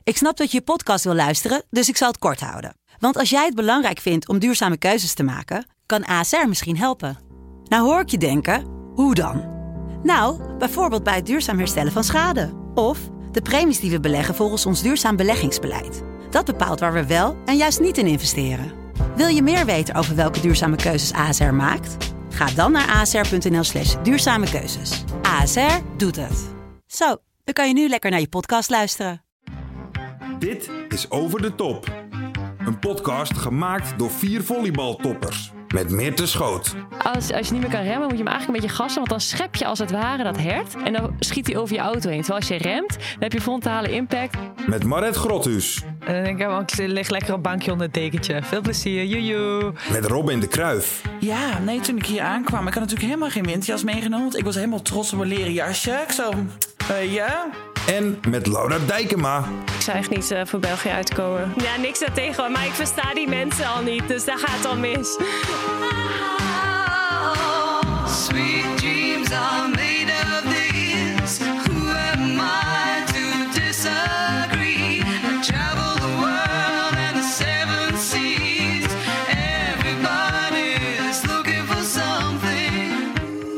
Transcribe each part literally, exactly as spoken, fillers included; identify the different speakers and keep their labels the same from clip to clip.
Speaker 1: Ik snap dat je je podcast wil luisteren, dus ik zal het kort houden. Want als jij het belangrijk vindt om duurzame keuzes te maken, kan A S R misschien helpen. Nou hoor ik je denken, hoe dan? Nou, bijvoorbeeld bij het duurzaam herstellen van schade. Of de premies die we beleggen volgens ons duurzaam beleggingsbeleid. Dat bepaalt waar we wel en juist niet in investeren. Wil je meer weten over welke duurzame keuzes A S R maakt? Ga dan naar asr.nl slash duurzame keuzes. A S R doet het. Zo, dan kan je nu lekker naar je podcast luisteren.
Speaker 2: Dit is Over de Top. Een podcast gemaakt door vier volleybaltoppers. Met Meerte Schoot.
Speaker 3: Als, als je niet meer kan remmen, moet je hem eigenlijk een beetje gassen. Want dan schep je als het ware dat hert. En dan schiet hij over je auto heen. Terwijl als je remt, dan heb je frontale impact.
Speaker 2: Met Maret Grothuus.
Speaker 4: En dan denk ik, ik lig lekker op het bankje onder het dekentje. Veel plezier, joejoe.
Speaker 2: Met Robin de Kruijf.
Speaker 5: Ja, nee, toen ik hier aankwam, ik had natuurlijk helemaal geen windjas meegenomen. Want ik was helemaal trots op mijn leren jasje. Ik zo, uh, ja...
Speaker 2: En met Laura Dijkema.
Speaker 6: Ik zou echt niet uh, voor België uitkomen. Ja, niks daartegen, maar ik versta die mensen al niet. Dus daar gaat het al mis.
Speaker 7: Sweet dreams are made of this. Who am I to disagree? I travel the world and the seven seas. Everybody's looking for something.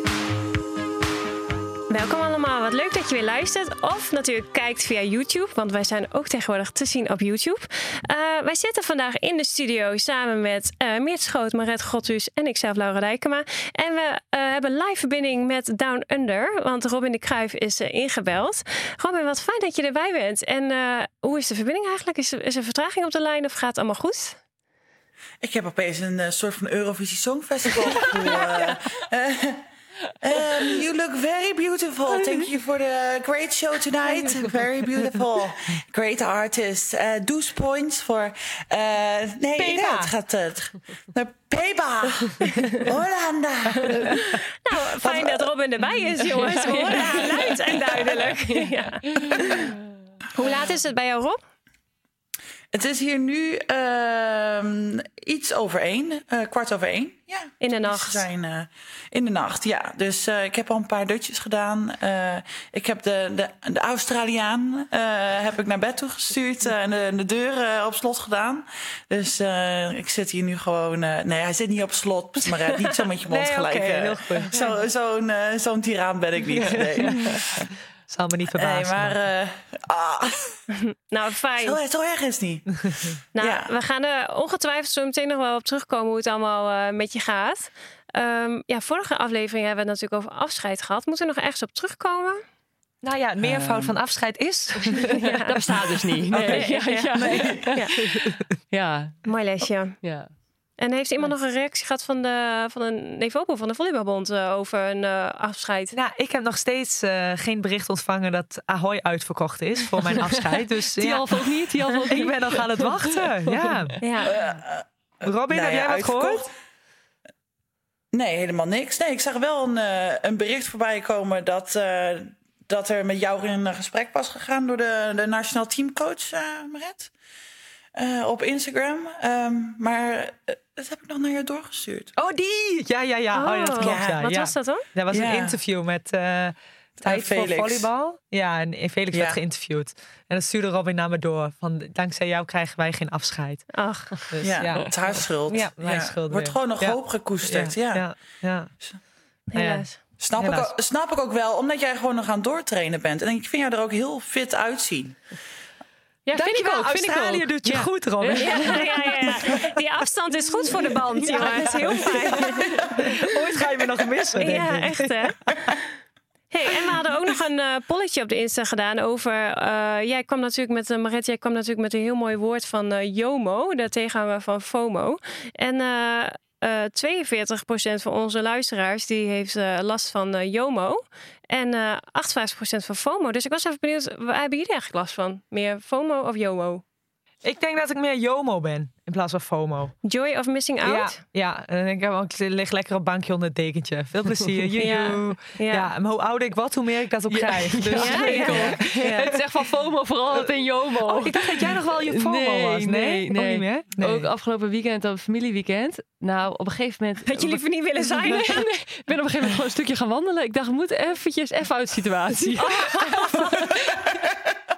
Speaker 6: Welkom allemaal, wat leuk dat je weer luistert. Of natuurlijk kijkt via YouTube, want wij zijn ook tegenwoordig te zien op YouTube. Uh, wij zitten vandaag in de studio samen met uh, Meerte Schoot, Maret Grothuus en ikzelf, Laura Dijkema. En we uh, hebben live verbinding met Down Under, want Robin de Kruijf is uh, ingebeld. Robin, wat fijn dat je erbij bent. En uh, hoe is de verbinding eigenlijk? Is er, is er vertraging op de lijn of gaat het allemaal goed?
Speaker 5: Ik heb opeens een uh, soort van Eurovisie Songfestival gevoel. uh, uh, Um, you look very beautiful. Thank you for the great show tonight. Very beautiful. Great artist. Uh, Douze points voor... Uh, nee, nee, het gaat... Uh, Peba. Hollanda.
Speaker 6: Nou, fijn dat Robin erbij is, jongens. We horen haar luid en duidelijk. Ja. Hoe laat is het bij jou, Rob?
Speaker 5: Het is hier nu uh, iets over één, uh, kwart over één. Ja,
Speaker 6: in de nacht.
Speaker 5: We zijn uh, in de nacht, ja. Dus uh, ik heb al een paar dutjes gedaan. Uh, ik heb de, de, de Australiaan uh, heb ik naar bed toe gestuurd uh, en de, de deur uh, op slot gedaan. Dus uh, ik zit hier nu gewoon... Uh, nee, hij zit niet op slot, maar uh, niet zo met je mond
Speaker 6: nee,
Speaker 5: gelijk.
Speaker 6: Okay,
Speaker 5: uh,
Speaker 6: heel goed.
Speaker 5: Zo, zo'n, uh, zo'n tiraan ben ik niet. Nee.
Speaker 4: Zal me niet verbazen.
Speaker 5: Nee, maar... Uh, ah.
Speaker 6: Nou, fijn.
Speaker 5: Zo, zo erg is het niet.
Speaker 6: Nou,
Speaker 5: ja.
Speaker 6: we gaan er ongetwijfeld zo meteen nog wel op terugkomen hoe het allemaal uh, met je gaat. Um, ja, vorige aflevering hebben we het natuurlijk over afscheid gehad. Moeten we nog ergens op terugkomen?
Speaker 4: Nou ja, het meervoud um. van afscheid is...
Speaker 3: ja, dat bestaat dus niet. Nee.
Speaker 6: Okay, ja, ja. Nee. Ja.
Speaker 3: Ja.
Speaker 6: Mooi lesje.
Speaker 3: Ja.
Speaker 6: En heeft iemand nog een reactie gehad van de, van de Nevopo, van de Volleybalbond, uh, over een uh, afscheid?
Speaker 4: Nou, ik heb nog steeds uh, geen bericht ontvangen dat Ahoy uitverkocht is voor mijn afscheid. Dus,
Speaker 3: die
Speaker 4: ja.
Speaker 3: half ook niet, die half ook niet.
Speaker 4: Ik ben nog aan het wachten, ja.
Speaker 6: ja.
Speaker 5: Uh, uh,
Speaker 4: Robin, nou, heb jij
Speaker 5: ja,
Speaker 4: wat
Speaker 5: uitverkocht?
Speaker 4: gehoord?
Speaker 5: Nee, helemaal niks. Nee, ik zag wel een, uh, een bericht voorbij komen dat, uh, dat er met jou in gesprek was gegaan door de, de nationaal teamcoach, uh, Maret. Uh, op Instagram. Um, maar uh, dat heb ik nog naar je doorgestuurd.
Speaker 4: Oh, die! Ja, ja, ja.
Speaker 6: Oh,
Speaker 4: oh, dat klopt, ja.
Speaker 6: Wat
Speaker 4: ja.
Speaker 6: was dat dan?
Speaker 4: Dat was
Speaker 5: ja.
Speaker 4: een interview met uh, Tijd voor Volleybal. Ja, en Felix ja. werd geïnterviewd. En dat stuurde Robin naar me door. Van, dankzij jou krijgen wij geen afscheid.
Speaker 6: Ach.
Speaker 5: Dus, ja, ja, het is haar schuld.
Speaker 4: Ja, mijn
Speaker 5: ja.
Speaker 4: schuld.
Speaker 5: Wordt gewoon nog
Speaker 4: ja.
Speaker 5: hoop gekoesterd. Ja.
Speaker 4: Ja. Ja. Ja.
Speaker 6: Helaas.
Speaker 5: Snap, ik ook, snap ik ook wel, omdat jij gewoon nog aan het doortrainen bent. En ik vind jou er ook heel fit uitzien.
Speaker 6: Ja, vind ik ook.
Speaker 4: Australië
Speaker 6: vind ik ook.
Speaker 4: doet je
Speaker 6: ja.
Speaker 4: goed, Robin.
Speaker 6: Ja, ja, ja, ja. Die afstand is goed voor de band, ja, jongen. Dat is heel fijn.
Speaker 4: Ooit ga je me nog missen, denk
Speaker 6: ja,
Speaker 4: ik.
Speaker 6: echt, hè? Hey, en we hadden ook nog een uh, polletje op de Insta gedaan over... Uh, jij kwam natuurlijk met, uh, Maret, jij kwam natuurlijk met een heel mooi woord van uh, JOMO. De tegenhanger van FOMO. En... Uh, Uh, tweeënveertig procent van onze luisteraars die heeft uh, last van uh, JOMO. En uh, achtenvijftig procent van FOMO. Dus ik was even benieuwd, waar hebben jullie eigenlijk last van? Meer FOMO of JOMO?
Speaker 4: Ik denk dat ik meer JOMO ben in plaats van FOMO.
Speaker 6: Joy of missing out?
Speaker 4: Ja, ja. En dan denk ik, ik lig lekker op het bankje onder het dekentje. Veel plezier. Joejoe. Ja. Ja. Ja, maar hoe ouder ik word, hoe meer ik dat ook krijg.
Speaker 3: Ja.
Speaker 4: Dus
Speaker 3: Ja, ja. Ja. Ja. Het is echt van FOMO vooral in JOMO.
Speaker 4: Oh, ik dacht dat jij nog wel je FOMO
Speaker 3: nee,
Speaker 4: was. Nee,
Speaker 3: nee, nee.
Speaker 4: Ook niet meer? Nee.
Speaker 3: Ook afgelopen weekend, op familieweekend. Nou, op een gegeven moment...
Speaker 6: Had je liever niet willen zijn?
Speaker 3: Nee, nee. Ik ben op een gegeven moment gewoon een stukje gaan wandelen. Ik dacht, ik moet eventjes even uit de situatie.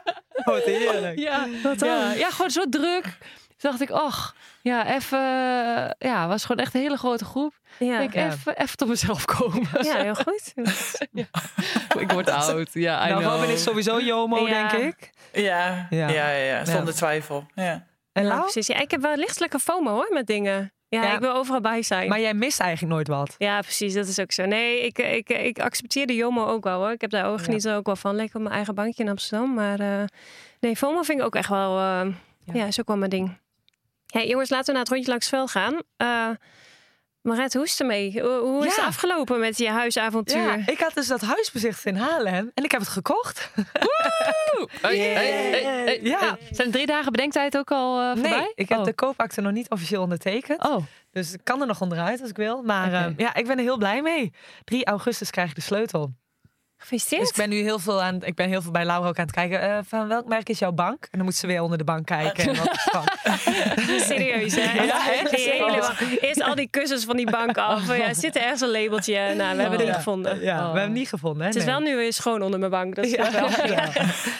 Speaker 4: Wat heerlijk.
Speaker 3: Ja, ja, ja, gewoon zo druk. Toen dacht ik, ach, ja, even... Ja, het was gewoon echt een hele grote groep.
Speaker 6: Ja.
Speaker 3: Ik
Speaker 4: Ja.
Speaker 3: even, even tot mezelf komen.
Speaker 6: Ja, heel goed.
Speaker 3: Ja. Ik word oud. Ja, I
Speaker 4: Nou,
Speaker 3: know.
Speaker 4: Robin is sowieso JOMO,
Speaker 6: Ja.
Speaker 4: denk ik.
Speaker 5: Ja,
Speaker 4: Ja.
Speaker 5: ja, ja, ja, zonder
Speaker 4: Ja.
Speaker 5: twijfel. Ja.
Speaker 4: En
Speaker 6: Ja,
Speaker 4: Lau?
Speaker 6: precies. Ja, ik heb wel lichtelijke FOMO hoor, met dingen. Ja,
Speaker 4: Ja.
Speaker 6: ik wil overal bij zijn.
Speaker 4: Maar jij mist eigenlijk nooit wat.
Speaker 6: Ja, precies. Dat is ook zo. Nee, ik, ik, ik accepteer de JOMO ook wel hoor. Ik heb daar ook, geniet er ook wel van. Lekker op mijn eigen bankje in Amsterdam. Maar uh, nee, FOMO vind ik ook echt wel... Uh, ja. ja, is ook wel mijn ding. Hey, jongens, laten we naar het rondje langs Vel gaan. Uh, Maret, hoe is het ermee? Hoe, hoe is
Speaker 4: Ja.
Speaker 6: het afgelopen met je huisavontuur?
Speaker 4: Ja, ik had dus dat huis bezichtigd in Haarlem. En ik heb het gekocht.
Speaker 3: Woe! Hey, hey, hey, hey,
Speaker 4: Ja.
Speaker 3: hey. Zijn de drie dagen bedenktijd ook al uh, voorbij?
Speaker 4: Nee, ik heb
Speaker 3: oh.
Speaker 4: de koopakte nog niet officieel ondertekend.
Speaker 3: Oh,
Speaker 4: Dus ik kan er nog onderuit als ik wil. Maar
Speaker 3: Oké.
Speaker 4: uh, ja, ik ben er heel blij mee. drie augustus krijg ik de sleutel.
Speaker 6: Gefeliciteerd.
Speaker 4: Dus ik ben nu heel veel aan. Ik ben heel veel bij Laura ook aan het kijken. Uh, van welk merk is jouw bank? En dan moet ze weer onder de bank kijken. En wat is het van?
Speaker 6: Serieus, hè?
Speaker 4: Ja, echt?
Speaker 6: Die hele, eerst al die kussens van die bank af. Ja, zit er ergens een labeltje? Nou, we hebben het niet
Speaker 4: Ja.
Speaker 6: gevonden.
Speaker 4: Ja,
Speaker 3: Oh.
Speaker 4: we hebben het niet gevonden. Hè?
Speaker 6: Het is
Speaker 4: Nee.
Speaker 6: wel nu weer schoon onder mijn bank. Dat is
Speaker 4: Ja.
Speaker 6: wel. Ja.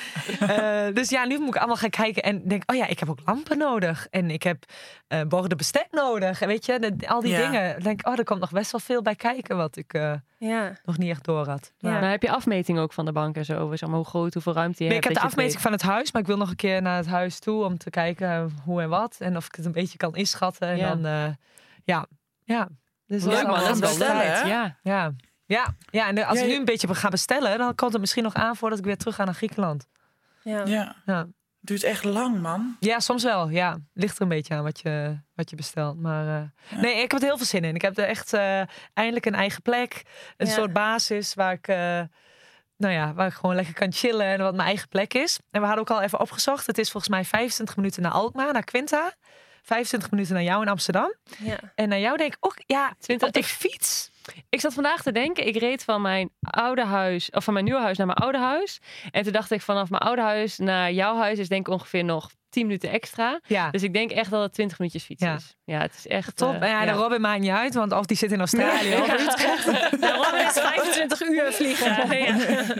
Speaker 4: Uh, dus ja, nu moet ik allemaal gaan kijken en denk, oh ja, ik heb ook lampen nodig. En ik heb uh, borden bestek nodig. En weet je, de- al die
Speaker 5: Ja.
Speaker 4: dingen. Dan denk ik, oh, er komt nog best wel veel bij kijken wat ik uh,
Speaker 6: Ja.
Speaker 4: nog niet echt door had.
Speaker 6: Ja.
Speaker 3: maar heb je afmeting ook van de bank en zo? Zeg maar, hoe groot, hoeveel ruimte je
Speaker 4: Nee, ik
Speaker 3: hebt?
Speaker 4: heb de
Speaker 3: dat je het
Speaker 4: afmeting van het huis, maar ik wil nog een keer naar het huis toe om te kijken hoe en wat. En of ik het een beetje kan inschatten. En
Speaker 3: Ja.
Speaker 4: dan, uh, ja, ja. Dus
Speaker 3: weet? Leuk man, dat is wel
Speaker 5: bestellen,
Speaker 3: tijd.
Speaker 5: hè?
Speaker 3: Ja.
Speaker 4: Ja, ja, ja. En als
Speaker 5: Ja,
Speaker 4: ik nu
Speaker 5: je-
Speaker 4: een beetje ga bestellen, dan komt het misschien nog aan voordat ik weer terug ga naar Griekenland.
Speaker 6: Ja.
Speaker 5: Ja.
Speaker 4: Ja.
Speaker 5: Duurt echt lang, man.
Speaker 4: Ja, soms wel. Ja, ligt er een beetje aan wat je, wat je bestelt. Maar uh, nee, ik heb er heel veel zin in. Ik heb er echt uh, eindelijk een eigen plek. Een
Speaker 6: Ja.
Speaker 4: soort basis waar ik, uh, nou ja, waar ik gewoon lekker kan chillen en wat mijn eigen plek is. En we hadden ook al even opgezocht. Het is volgens mij vijfentwintig minuten naar Alkmaar, naar Quinta. vijfentwintig minuten naar jou in Amsterdam.
Speaker 6: Ja.
Speaker 4: En naar jou denk ik ook, ja,
Speaker 3: twintig
Speaker 4: op de
Speaker 3: ik-
Speaker 4: fiets.
Speaker 3: Ik zat vandaag te denken, ik reed van mijn oude huis, of van mijn nieuwe huis naar mijn oude huis. En toen dacht ik, vanaf mijn oude huis naar jouw huis is denk ik ongeveer nog tien minuten extra.
Speaker 4: Ja,
Speaker 3: Dus ik denk echt dat het twintig minuutjes fietsen
Speaker 4: Ja.
Speaker 3: is. Ja, het is echt
Speaker 4: top.
Speaker 3: uh,
Speaker 4: en ja, de Robin maakt niet uit, want of die zit in Australië.
Speaker 6: Ja.
Speaker 4: Of
Speaker 6: Nou, Robin is vijfentwintig uur vliegen. Ja.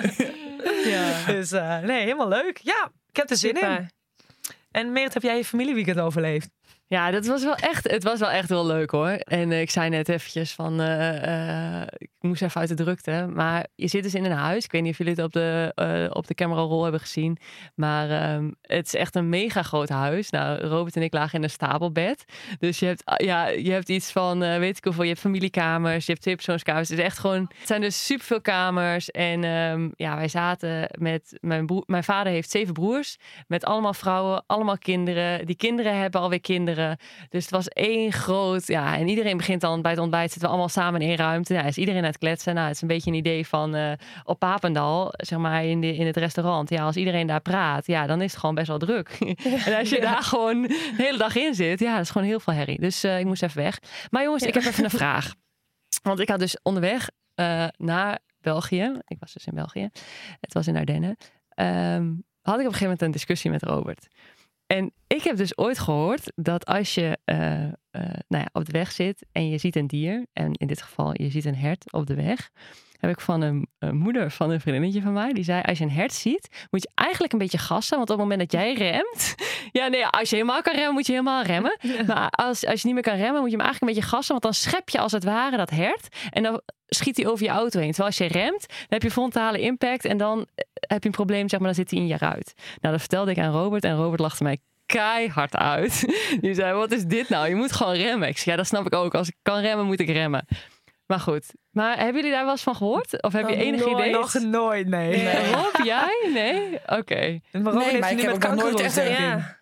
Speaker 3: Ja.
Speaker 4: Dus uh, nee, helemaal leuk. Ja, ik heb er zin in.
Speaker 6: Super.
Speaker 4: En Meert, heb jij je familieweekend overleefd?
Speaker 3: Ja, dat was wel echt, het was wel echt heel leuk hoor. En uh, ik zei net eventjes van, uh, uh, ik moest even uit de drukte. Maar je zit dus in een huis. Ik weet niet of jullie het op de, uh, op de camera roll hebben gezien. Maar um, het is echt een mega groot huis. Nou, Robert en ik lagen in een stapelbed. Dus je hebt, uh, ja, je hebt iets van, uh, weet ik hoeveel, je hebt familiekamers, je hebt tweepersoonskamers. Het is echt gewoon, het zijn dus superveel kamers. En um, ja, wij zaten met, mijn, broer, mijn vader heeft zeven broers. Met allemaal vrouwen, allemaal kinderen. Die kinderen hebben alweer kinderen. Dus het was één groot, ja, en iedereen begint dan bij het ontbijt, zitten we allemaal samen in één ruimte. Ja, is iedereen aan het kletsen. Nou, het is een beetje een idee van uh, op Papendal, zeg maar in, de, in het restaurant. Ja, als iedereen daar praat, ja, dan is het gewoon best wel druk. En als je ja. daar gewoon de hele dag in zit, ja, dat is gewoon heel veel herrie. Dus uh, ik moest even weg. Maar jongens, ja. ik heb even een vraag. Want ik had dus onderweg uh, naar België, ik was dus in België, het was in Ardennen, um, had ik op een gegeven moment een discussie met Robert. En ik heb dus ooit gehoord dat als je uh, uh, nou ja, op de weg zit en je ziet een dier, en in dit geval je ziet een hert op de weg, heb ik van een, een moeder van een vriendinnetje van mij, die zei, als je een hert ziet, moet je eigenlijk een beetje gassen, want op het moment dat jij remt, ja nee, als je helemaal kan remmen, moet je helemaal remmen. Ja. Maar als, als je niet meer kan remmen, moet je hem eigenlijk een beetje gassen, want dan schep je als het ware dat hert en dan schiet hij over je auto heen. Terwijl als je remt, dan heb je frontale impact en dan heb je een probleem, zeg maar, dan zit hij in je ruit. Nou, dat vertelde ik aan Robert en Robert lachte mij keihard uit. Die zei, wat is dit nou? Je moet gewoon remmen. Ik zei, ja, dat snap ik ook. Als ik kan remmen, moet ik remmen. Maar goed. Maar hebben jullie daar wel eens van gehoord? Of heb je
Speaker 4: oh,
Speaker 3: enig
Speaker 4: nooit,
Speaker 3: idee?
Speaker 4: Nog nooit, nee.
Speaker 3: nee. nee. Rob, jij? Nee? Oké. Okay.
Speaker 4: Maar Robin
Speaker 5: nee,
Speaker 4: heeft
Speaker 5: maar
Speaker 4: nu
Speaker 5: ik heb
Speaker 4: met
Speaker 5: ook nog nooit echt...
Speaker 4: kankerroos,
Speaker 6: Ja.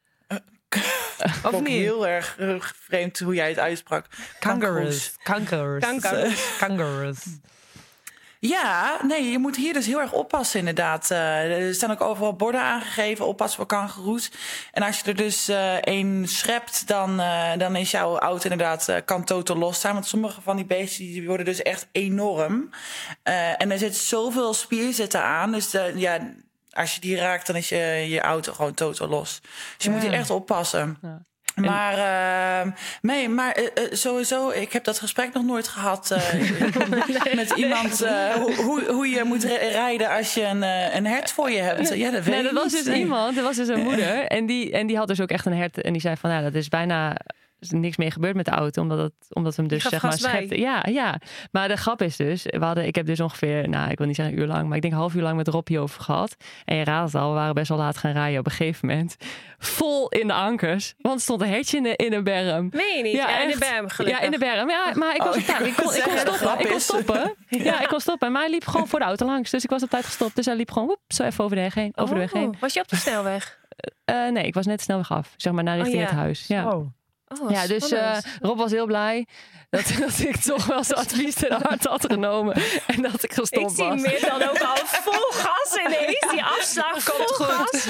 Speaker 4: Of
Speaker 5: ook
Speaker 4: niet?
Speaker 5: heel erg uh, vreemd hoe jij het uitsprak.
Speaker 4: Kangaroos. Kangaroos.
Speaker 6: Kangaroos.
Speaker 4: Kangaroos.
Speaker 5: Ja, nee, je moet hier dus heel erg oppassen inderdaad. Uh, er staan ook overal borden aangegeven, oppassen voor kangoeroes. En als je er dus uh, één schept, dan, uh, dan is jouw auto inderdaad, uh, kan totaal los staan. Want sommige van die beesten die worden dus echt enorm. Uh, en er zit zoveel spierzetten aan, dus uh, ja, als je die raakt, dan is je, je auto gewoon totaal los. Dus je
Speaker 4: Ja.
Speaker 5: moet hier echt oppassen.
Speaker 3: Ja.
Speaker 5: Maar, uh, nee, maar uh, uh, sowieso, ik heb dat gesprek nog nooit gehad uh, met iemand. Uh, hoe, hoe je moet rijden als je een, uh, een hert voor je hebt. Ja, dat weet
Speaker 3: nee,
Speaker 5: ik
Speaker 3: dat was
Speaker 5: niet.
Speaker 3: dus iemand, dat was dus een moeder. En die, en die had dus ook echt een hert. En die zei van, nou, dat is bijna... is niks meer gebeurd met de auto, omdat, het, omdat we hem dus zeg maar schepten. Ja, ja, maar de grap is dus, we hadden, ik heb dus ongeveer, nou, ik wil niet zeggen een uur lang, maar ik denk een half uur lang met Rob hierover gehad. En je raadt het al, we waren best wel laat gaan rijden op een gegeven moment. Vol in de ankers, want er stond een hertje in de, in een berm.
Speaker 6: Meen je niet? Ja, ja in de berm gelukkig.
Speaker 3: Ja, in de berm. Ja, maar ik was
Speaker 5: oh,
Speaker 3: op tijd. Ik kon, ik kon stoppen. Ik kon stoppen.
Speaker 6: Ja.
Speaker 3: Ja, ik kon stoppen. Maar hij liep gewoon voor de auto langs. Dus ik was op tijd gestopt. Dus hij liep gewoon woep, zo even over de weg heen. Over
Speaker 6: oh,
Speaker 3: de weg heen.
Speaker 6: Was je op de snelweg?
Speaker 3: Uh, nee, ik was net snelweg af. Zeg maar naar richting
Speaker 6: oh, ja.
Speaker 3: het huis. Ja.
Speaker 4: Oh.
Speaker 6: Oh,
Speaker 3: ja, dus uh, Rob was heel blij dat, dat ik toch wel zijn advies ten harte had genomen en dat ik gestopt was.
Speaker 6: Ik zie meer dan ook al vol gas ineens. Die afslag komt vol gas.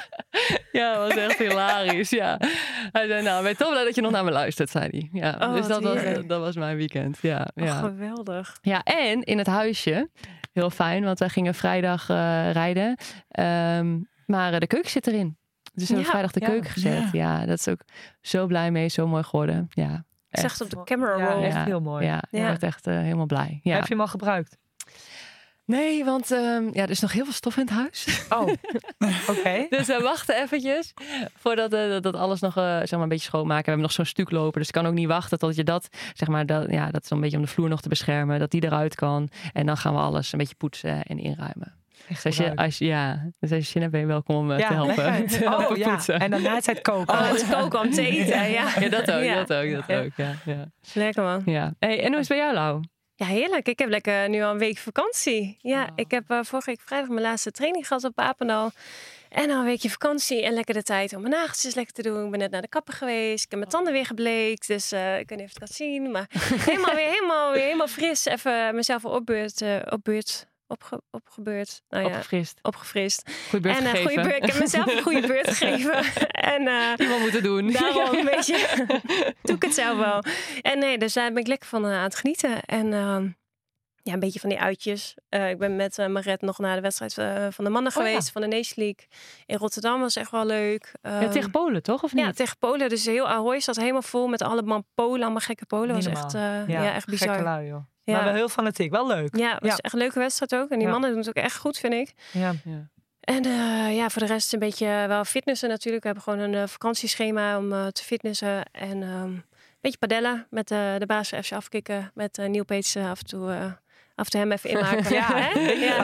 Speaker 3: Ja, dat was echt hilarisch. Ja. Hij zei, nou, ben je toch blij dat je nog naar me luistert, zei hij. Ja,
Speaker 6: oh,
Speaker 3: dus dat was, dat was mijn weekend. Ja,
Speaker 6: oh,
Speaker 3: ja.
Speaker 6: geweldig.
Speaker 3: Ja, en in het huisje, heel fijn, want wij gingen vrijdag uh, rijden. Um, maar uh, de keuken zit erin. Dus hebben we
Speaker 6: ja,
Speaker 3: vrijdag de
Speaker 4: ja,
Speaker 3: keuken gezet. Ja. ja, dat is ook zo blij mee. Zo mooi geworden. Ja,
Speaker 6: ik zag het op de camera roll.
Speaker 4: Ja,
Speaker 3: ja,
Speaker 4: echt heel mooi.
Speaker 3: Ja,
Speaker 6: ja.
Speaker 3: ik werd echt uh, helemaal blij. Ja.
Speaker 4: Heb je hem al gebruikt?
Speaker 3: Nee, want um, ja, er is nog heel veel stof in het huis.
Speaker 4: Oh, oké. Okay.
Speaker 3: Dus we wachten eventjes voordat uh, dat alles nog uh, zeg maar een beetje schoonmaken. We hebben nog zo'n stuk lopen, dus ik kan ook niet wachten tot je dat, zeg maar, dat, ja, dat is een beetje om de vloer nog te beschermen, dat die eruit kan. En dan gaan we alles een beetje poetsen en inruimen. Dus als je, als je, ja, dus als je zin hebt, ben je welkom om uh,
Speaker 4: ja,
Speaker 3: te helpen. Te helpen
Speaker 4: oh, ja.
Speaker 3: poetsen.
Speaker 4: En daarna het koken.
Speaker 6: Oh, het koken om te eten. Ja,
Speaker 3: ja dat ook,
Speaker 6: ja.
Speaker 3: dat ook, dat
Speaker 6: ja.
Speaker 3: ook. Ja, ja.
Speaker 6: Lekker man.
Speaker 3: Ja. Hey, en hoe is het bij jou, Lau?
Speaker 6: Ja, heerlijk. Ik heb lekker nu al een week vakantie. Ja, oh. ik heb uh, vorige week vrijdag mijn laatste training gehad op Apendal. En dan een weekje vakantie en lekker de tijd om mijn nageltjes lekker te doen. Ik ben net naar de kapper geweest. Ik heb mijn tanden weer gebleekt. Dus uh, ik weet niet of je het kan zien. Maar helemaal weer helemaal, weer helemaal fris. Even mezelf weer opbeurt. Uh, opbeurt. Opge, opgebeurd. Nou ja,
Speaker 3: opgefrist.
Speaker 6: Opgefrist.
Speaker 3: Goeie beurt
Speaker 6: en, uh,
Speaker 3: gegeven.
Speaker 6: Goeie beurt, ik heb mezelf een goede beurt gegeven. En uh,
Speaker 3: die wel moeten doen.
Speaker 6: Daarom een beetje doe ik het zelf wel. En nee, dus daar ben ik lekker van uh, aan het genieten. En uh, ja, een beetje van die uitjes. Uh, ik ben met uh, Maret nog naar de wedstrijd uh, van de mannen oh, geweest. Ja. Van de Nations League. In Rotterdam was echt wel leuk. Um,
Speaker 3: ja, tegen Polen toch? Of niet?
Speaker 6: Ja, tegen Polen. Dus heel Ahoy zat helemaal vol met allemaal Polen. Allemaal gekke Polen. Was echt, uh, ja, ja, echt bizar.
Speaker 4: Gekke lui, joh.
Speaker 6: Ja.
Speaker 4: Maar wel heel fanatiek. Wel leuk.
Speaker 6: Ja, het was
Speaker 4: ja.
Speaker 6: echt een leuke wedstrijd ook. En die ja. mannen doen het ook echt goed, vind ik.
Speaker 4: Ja.
Speaker 6: ja. En uh, ja, voor de rest een beetje wel fitnessen natuurlijk. We hebben gewoon een uh, vakantieschema om uh, te fitnessen. En um, een beetje padellen met uh, de baas van F C Afkikken. Met uh, Neil Peets uh, af en toe... Uh, af en toe hem even inmaken.
Speaker 4: ja,
Speaker 6: hè?
Speaker 4: ja.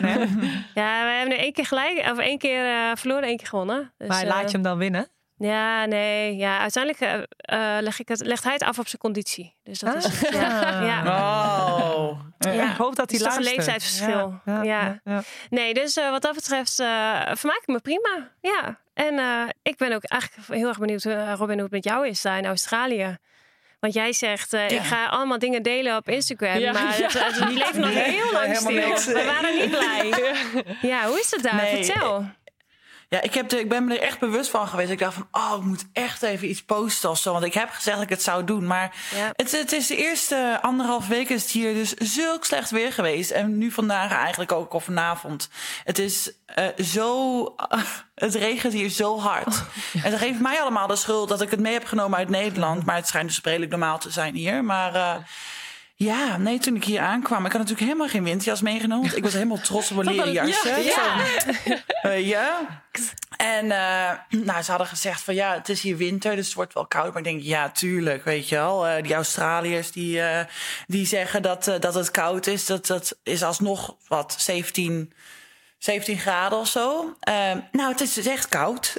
Speaker 6: ja, we hebben nu één keer gelijk. Of één keer uh, verloren, één keer gewonnen. Dus,
Speaker 4: maar laat je hem dan winnen?
Speaker 6: Ja, nee. Ja, uiteindelijk uh, uh, leg ik het, legt hij het af op zijn conditie. Dus dat
Speaker 4: ah.
Speaker 6: is het. Ja. ja.
Speaker 5: Oh.
Speaker 6: Ja.
Speaker 4: Ik hoop dat hij
Speaker 6: dus
Speaker 4: luistert.
Speaker 6: Dat is een leeftijdsverschil. Ja.
Speaker 4: Ja.
Speaker 6: Ja.
Speaker 4: Ja. Ja.
Speaker 6: Nee, dus uh, wat dat betreft uh, vermaak ik me prima. Ja. En uh, ik ben ook eigenlijk heel erg benieuwd, uh, Robin, hoe het met jou is daar in Australië. Want jij zegt, uh, ja. ik ga allemaal dingen delen op Instagram. Ja, maar ja. Het, het, die leven nog nee, heel lang stil. Niks. We waren niet blij. Ja, hoe is het daar? Nee. Vertel.
Speaker 5: Ja, ik, heb de, ik ben me er echt bewust van geweest. Ik dacht van, oh, ik moet echt even iets posten of zo. Want ik heb gezegd dat ik het zou doen. Maar ja. het, het is de eerste anderhalf week is het hier dus zulk slecht weer geweest. En nu vandaag eigenlijk ook, of vanavond. Het is uh, zo... Uh, het regent hier zo hard. Oh, ja. En dat geeft mij allemaal de schuld dat ik het mee heb genomen uit Nederland. Maar het schijnt dus redelijk normaal te zijn hier. Maar... Uh, Ja, nee, toen ik hier aankwam, ik had natuurlijk helemaal geen winterjas meegenomen. Ik was helemaal trots op een leren jasje.
Speaker 6: Ja, ja.
Speaker 5: Uh, ja. En uh, nou, ze hadden gezegd van ja, het is hier winter, dus het wordt wel koud. Maar ik denk, ja, tuurlijk, weet je wel. Uh, die Australiërs die, uh, die zeggen dat, uh, dat het koud is. Dat, dat is alsnog wat zeventien... zeventien graden of zo. Uh, nou, het is dus echt koud.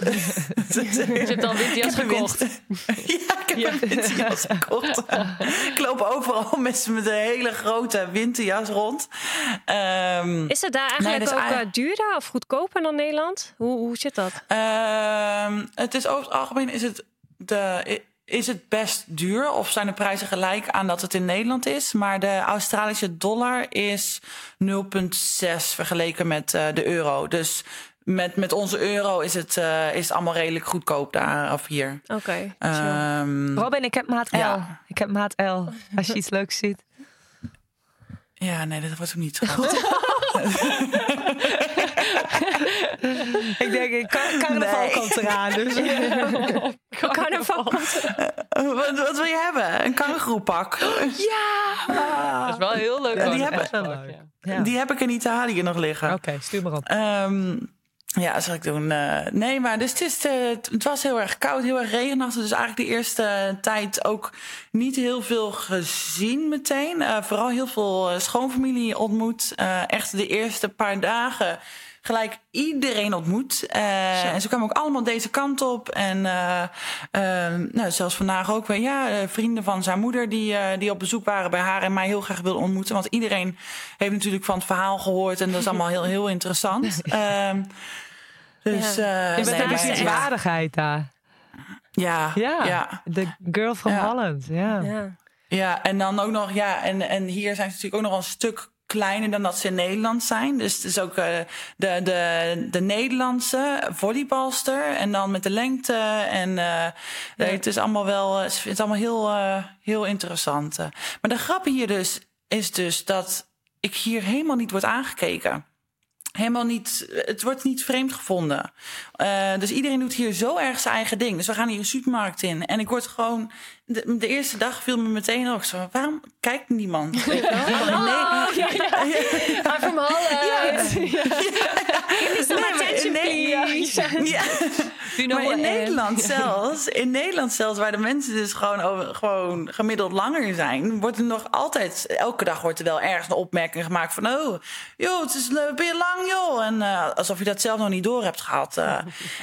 Speaker 3: Dus je hebt al een winterjas gekocht.
Speaker 5: Ja, ik heb ja. een winterjas gekocht. Ik loop overal met, met een hele grote winterjas rond. Um,
Speaker 6: is het daar eigenlijk nee, ook eigenlijk... duurder of goedkoper dan Nederland? Hoe, hoe zit dat?
Speaker 5: Uh, het is over het algemeen is het de... Is het best duur of zijn de prijzen gelijk aan dat het in Nederland is? Maar de Australische dollar is nul komma zes vergeleken met uh, de euro. Dus met, met onze euro is het, uh, is het allemaal redelijk goedkoop daar of hier.
Speaker 6: Oké. Okay,
Speaker 5: um,
Speaker 4: Robin, ik heb maat L.
Speaker 5: Ja.
Speaker 4: Ik heb maat L. Als je iets leuks ziet.
Speaker 5: Ja, nee, dat wordt ook niet schat.
Speaker 4: Ik denk, kar- carnaval nee. komt eraan. Dus.
Speaker 3: Oh
Speaker 6: carnaval komt.
Speaker 5: wat, wat wil je hebben? Een kangoeroepak?
Speaker 3: Dat is wel heel leuk.
Speaker 5: Ja, die
Speaker 3: hoor.
Speaker 5: hebben-
Speaker 3: Echt wel
Speaker 4: Wel
Speaker 3: leuk,
Speaker 4: leuk.
Speaker 3: ja.
Speaker 4: Ja.
Speaker 5: Die heb ik in Italië nog liggen.
Speaker 4: Oké, stuur maar op.
Speaker 5: Ehm, ja, zal ik doen. Eh, nee, maar dus het, is, eh, het was heel erg koud, heel erg regenachtig. Dus eigenlijk de eerste tijd ook niet heel veel gezien meteen. Eh, vooral heel veel eh, schoonfamilie ontmoet. Eh, echt de eerste paar dagen gelijk iedereen ontmoet. Eh, en ze kwamen ook allemaal deze kant op. En eh, eh, nou, zelfs vandaag ook weer. Ja, eh, vrienden van zijn moeder die, eh, die op bezoek waren bij haar en mij heel graag wilden ontmoeten. Want iedereen heeft natuurlijk van het verhaal gehoord. En dat is allemaal heel, heel interessant. Ehm, dus,
Speaker 6: Ja.
Speaker 5: eh,
Speaker 4: Je bent
Speaker 5: nee,
Speaker 4: een
Speaker 5: maar-
Speaker 4: bezienswaardigheid daar.
Speaker 5: Ja,
Speaker 4: Ja,
Speaker 5: ja.
Speaker 4: de girl from
Speaker 5: Ja.
Speaker 4: Holland. Ja.
Speaker 6: Ja.
Speaker 5: Ja, en dan ook nog, ja, en, en hier zijn ze natuurlijk ook nog wel een stuk kleiner dan dat ze in Nederland zijn. Dus het is ook uh, de, de, de Nederlandse volleybalster en dan met de lengte. En uh, ja. Het is allemaal wel, het is allemaal heel, uh, heel interessant. Maar de grap hier dus is dus dat ik hier helemaal niet word aangekeken. Helemaal niet, het wordt niet vreemd gevonden. Uh, dus iedereen doet hier zo erg zijn eigen ding. Dus we gaan hier een supermarkt in. En ik word gewoon, de, de eerste dag viel me meteen ook zo. Waarom kijkt niemand? Weet je wel?
Speaker 6: Oh,
Speaker 5: nee.
Speaker 6: ja, ja. I'm from Holland.
Speaker 5: Ja.
Speaker 6: Some attention,
Speaker 5: Nee,
Speaker 6: please.
Speaker 5: Ja. Maar in Nederland zelfs, in Nederland zelfs, waar de mensen dus gewoon, over, gewoon gemiddeld langer zijn, wordt er nog altijd, elke dag wordt er wel ergens een opmerking gemaakt van, oh, joh, het is ben je lang, joh. En uh, alsof je dat zelf nog niet door hebt gehad. Uh.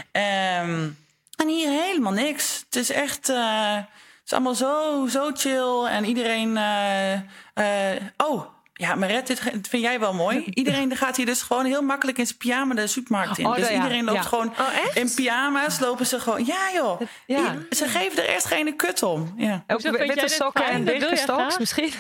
Speaker 5: um, en hier helemaal niks. Het is echt, uh, het is allemaal zo, zo chill. En iedereen, uh, uh, oh, ja, Maret, dit vind jij wel mooi. Iedereen gaat hier dus gewoon heel makkelijk in zijn pyjama de supermarkt in.
Speaker 4: Oh,
Speaker 5: dus
Speaker 4: ja,
Speaker 5: iedereen loopt
Speaker 4: ja.
Speaker 5: gewoon
Speaker 6: Oh, echt?
Speaker 5: in pyjama's, lopen ze gewoon. Ja, joh.
Speaker 4: Ja.
Speaker 5: Ze geven er eerst geen kut om. Ja,
Speaker 4: Ook
Speaker 3: Hoezo vind jij
Speaker 4: witte
Speaker 3: dit
Speaker 4: sokken
Speaker 3: fijn?
Speaker 4: en
Speaker 3: Dat wil je
Speaker 4: Birkenstocks
Speaker 3: graag?
Speaker 4: misschien?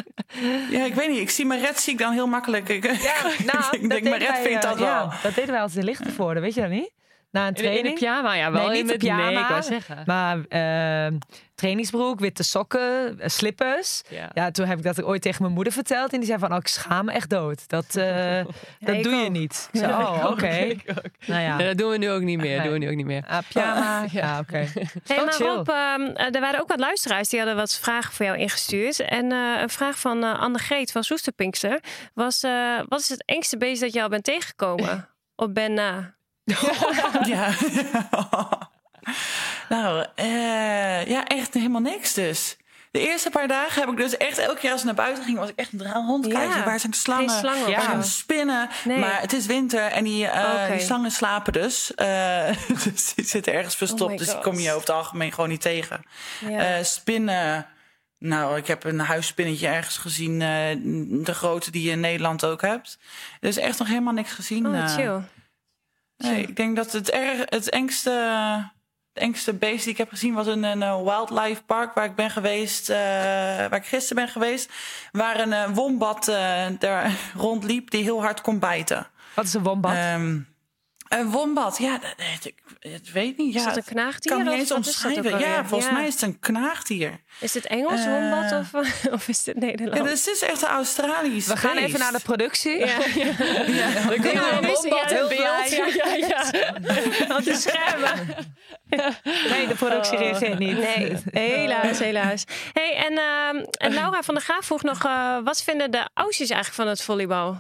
Speaker 5: ja ik weet niet. Ik zie Maret zie ik dan heel makkelijk. Ik,
Speaker 4: Nou,
Speaker 5: ik
Speaker 4: dat
Speaker 5: denk,
Speaker 4: deden
Speaker 5: Maret
Speaker 4: wij,
Speaker 5: vindt
Speaker 4: uh,
Speaker 5: dat
Speaker 4: ja,
Speaker 5: wel.
Speaker 4: dat deden wij altijd in Lichtenvoorde, weet je dat niet? Na een
Speaker 3: In, in
Speaker 4: training.
Speaker 3: de pyjama, ja, wel
Speaker 4: Nee,
Speaker 3: in
Speaker 4: niet de
Speaker 3: met nee, ik
Speaker 4: pyjama,
Speaker 3: wou zeggen.
Speaker 4: maar uh, trainingsbroek, witte sokken, uh, slippers.
Speaker 3: Ja.
Speaker 4: Ja, toen heb ik dat ooit tegen mijn moeder verteld. En die zei van, oh, ik schaam me echt dood. Dat, uh, dat
Speaker 6: ik
Speaker 4: doe je
Speaker 6: ook.
Speaker 4: niet. Ik zei, oh, oké. Okay.
Speaker 3: Ik ook.
Speaker 4: Nou ja,
Speaker 3: Nee, dat doen we nu ook niet meer.
Speaker 4: Nee.
Speaker 3: Doen we nu ook niet meer.
Speaker 4: ah, pyjama, ja, oké. Okay.
Speaker 6: Hey,
Speaker 4: Oh,
Speaker 6: maar
Speaker 4: chill.
Speaker 6: Rob, um, er waren ook wat luisteraars die hadden wat vragen voor jou ingestuurd. En uh, een vraag van uh, Anne-Greet van Soesterpinkster was: uh, wat is het engste beest dat je al bent tegengekomen op Ben na?
Speaker 5: Ja. nou, uh, ja, echt helemaal niks dus. De eerste paar dagen heb ik dus echt elke keer als ik naar buiten ging, was ik echt een rondkijken.
Speaker 6: Ja.
Speaker 5: Waar zijn de slangen?
Speaker 6: Geen slangen of
Speaker 5: Waar
Speaker 6: zo.
Speaker 5: zijn de spinnen?
Speaker 6: Nee.
Speaker 5: Maar het is winter en die, uh,
Speaker 6: Oké.
Speaker 5: die slangen slapen dus. Uh, dus die zitten ergens verstopt.
Speaker 6: Oh my
Speaker 5: dus die
Speaker 6: God.
Speaker 5: kom je over het algemeen gewoon niet tegen.
Speaker 6: Ja.
Speaker 5: Uh, spinnen. Nou, ik heb een huisspinnetje ergens gezien. Uh, de grote die je in Nederland ook hebt. Er is echt nog helemaal niks gezien.
Speaker 6: Oh,
Speaker 5: uh,
Speaker 6: chill.
Speaker 5: Nee, ik denk dat het, erg, het engste, het engste beest die ik heb gezien was in een uh, wildlife park waar ik ben geweest, uh, waar ik gisteren ben geweest, waar een uh, wombat uh, daar rondliep die heel hard kon bijten.
Speaker 4: Wat is een wombat?
Speaker 5: Um, een wombat, ja, dat, dat, ik het weet niet. Ja,
Speaker 6: Is dat een knaagdier?
Speaker 5: kan niet
Speaker 6: of
Speaker 5: eens
Speaker 6: wat is dat ook
Speaker 5: omschrijven. Ja,
Speaker 6: alweer?
Speaker 5: volgens
Speaker 6: Ja.
Speaker 5: mij is het een knaagdier.
Speaker 6: Is het Engels
Speaker 5: Uh,
Speaker 6: wombat of, of is het Nederlands?
Speaker 5: Ja, dus het is echt een Australisch
Speaker 4: We gaan
Speaker 5: beest.
Speaker 4: even naar de productie.
Speaker 6: Ja, ja.
Speaker 3: Dan kunnen we een
Speaker 6: wist-
Speaker 3: wombat
Speaker 6: ja,
Speaker 3: in
Speaker 6: heel
Speaker 3: beeld.
Speaker 6: blij. Ja, ja. Op de schermen.
Speaker 4: Nee, de productie reageert niet.
Speaker 6: Nee, helaas, helaas. Hey, en, uh, en Laura van der Graaf vroeg nog: uh, wat vinden de oudjes eigenlijk van het volleybal?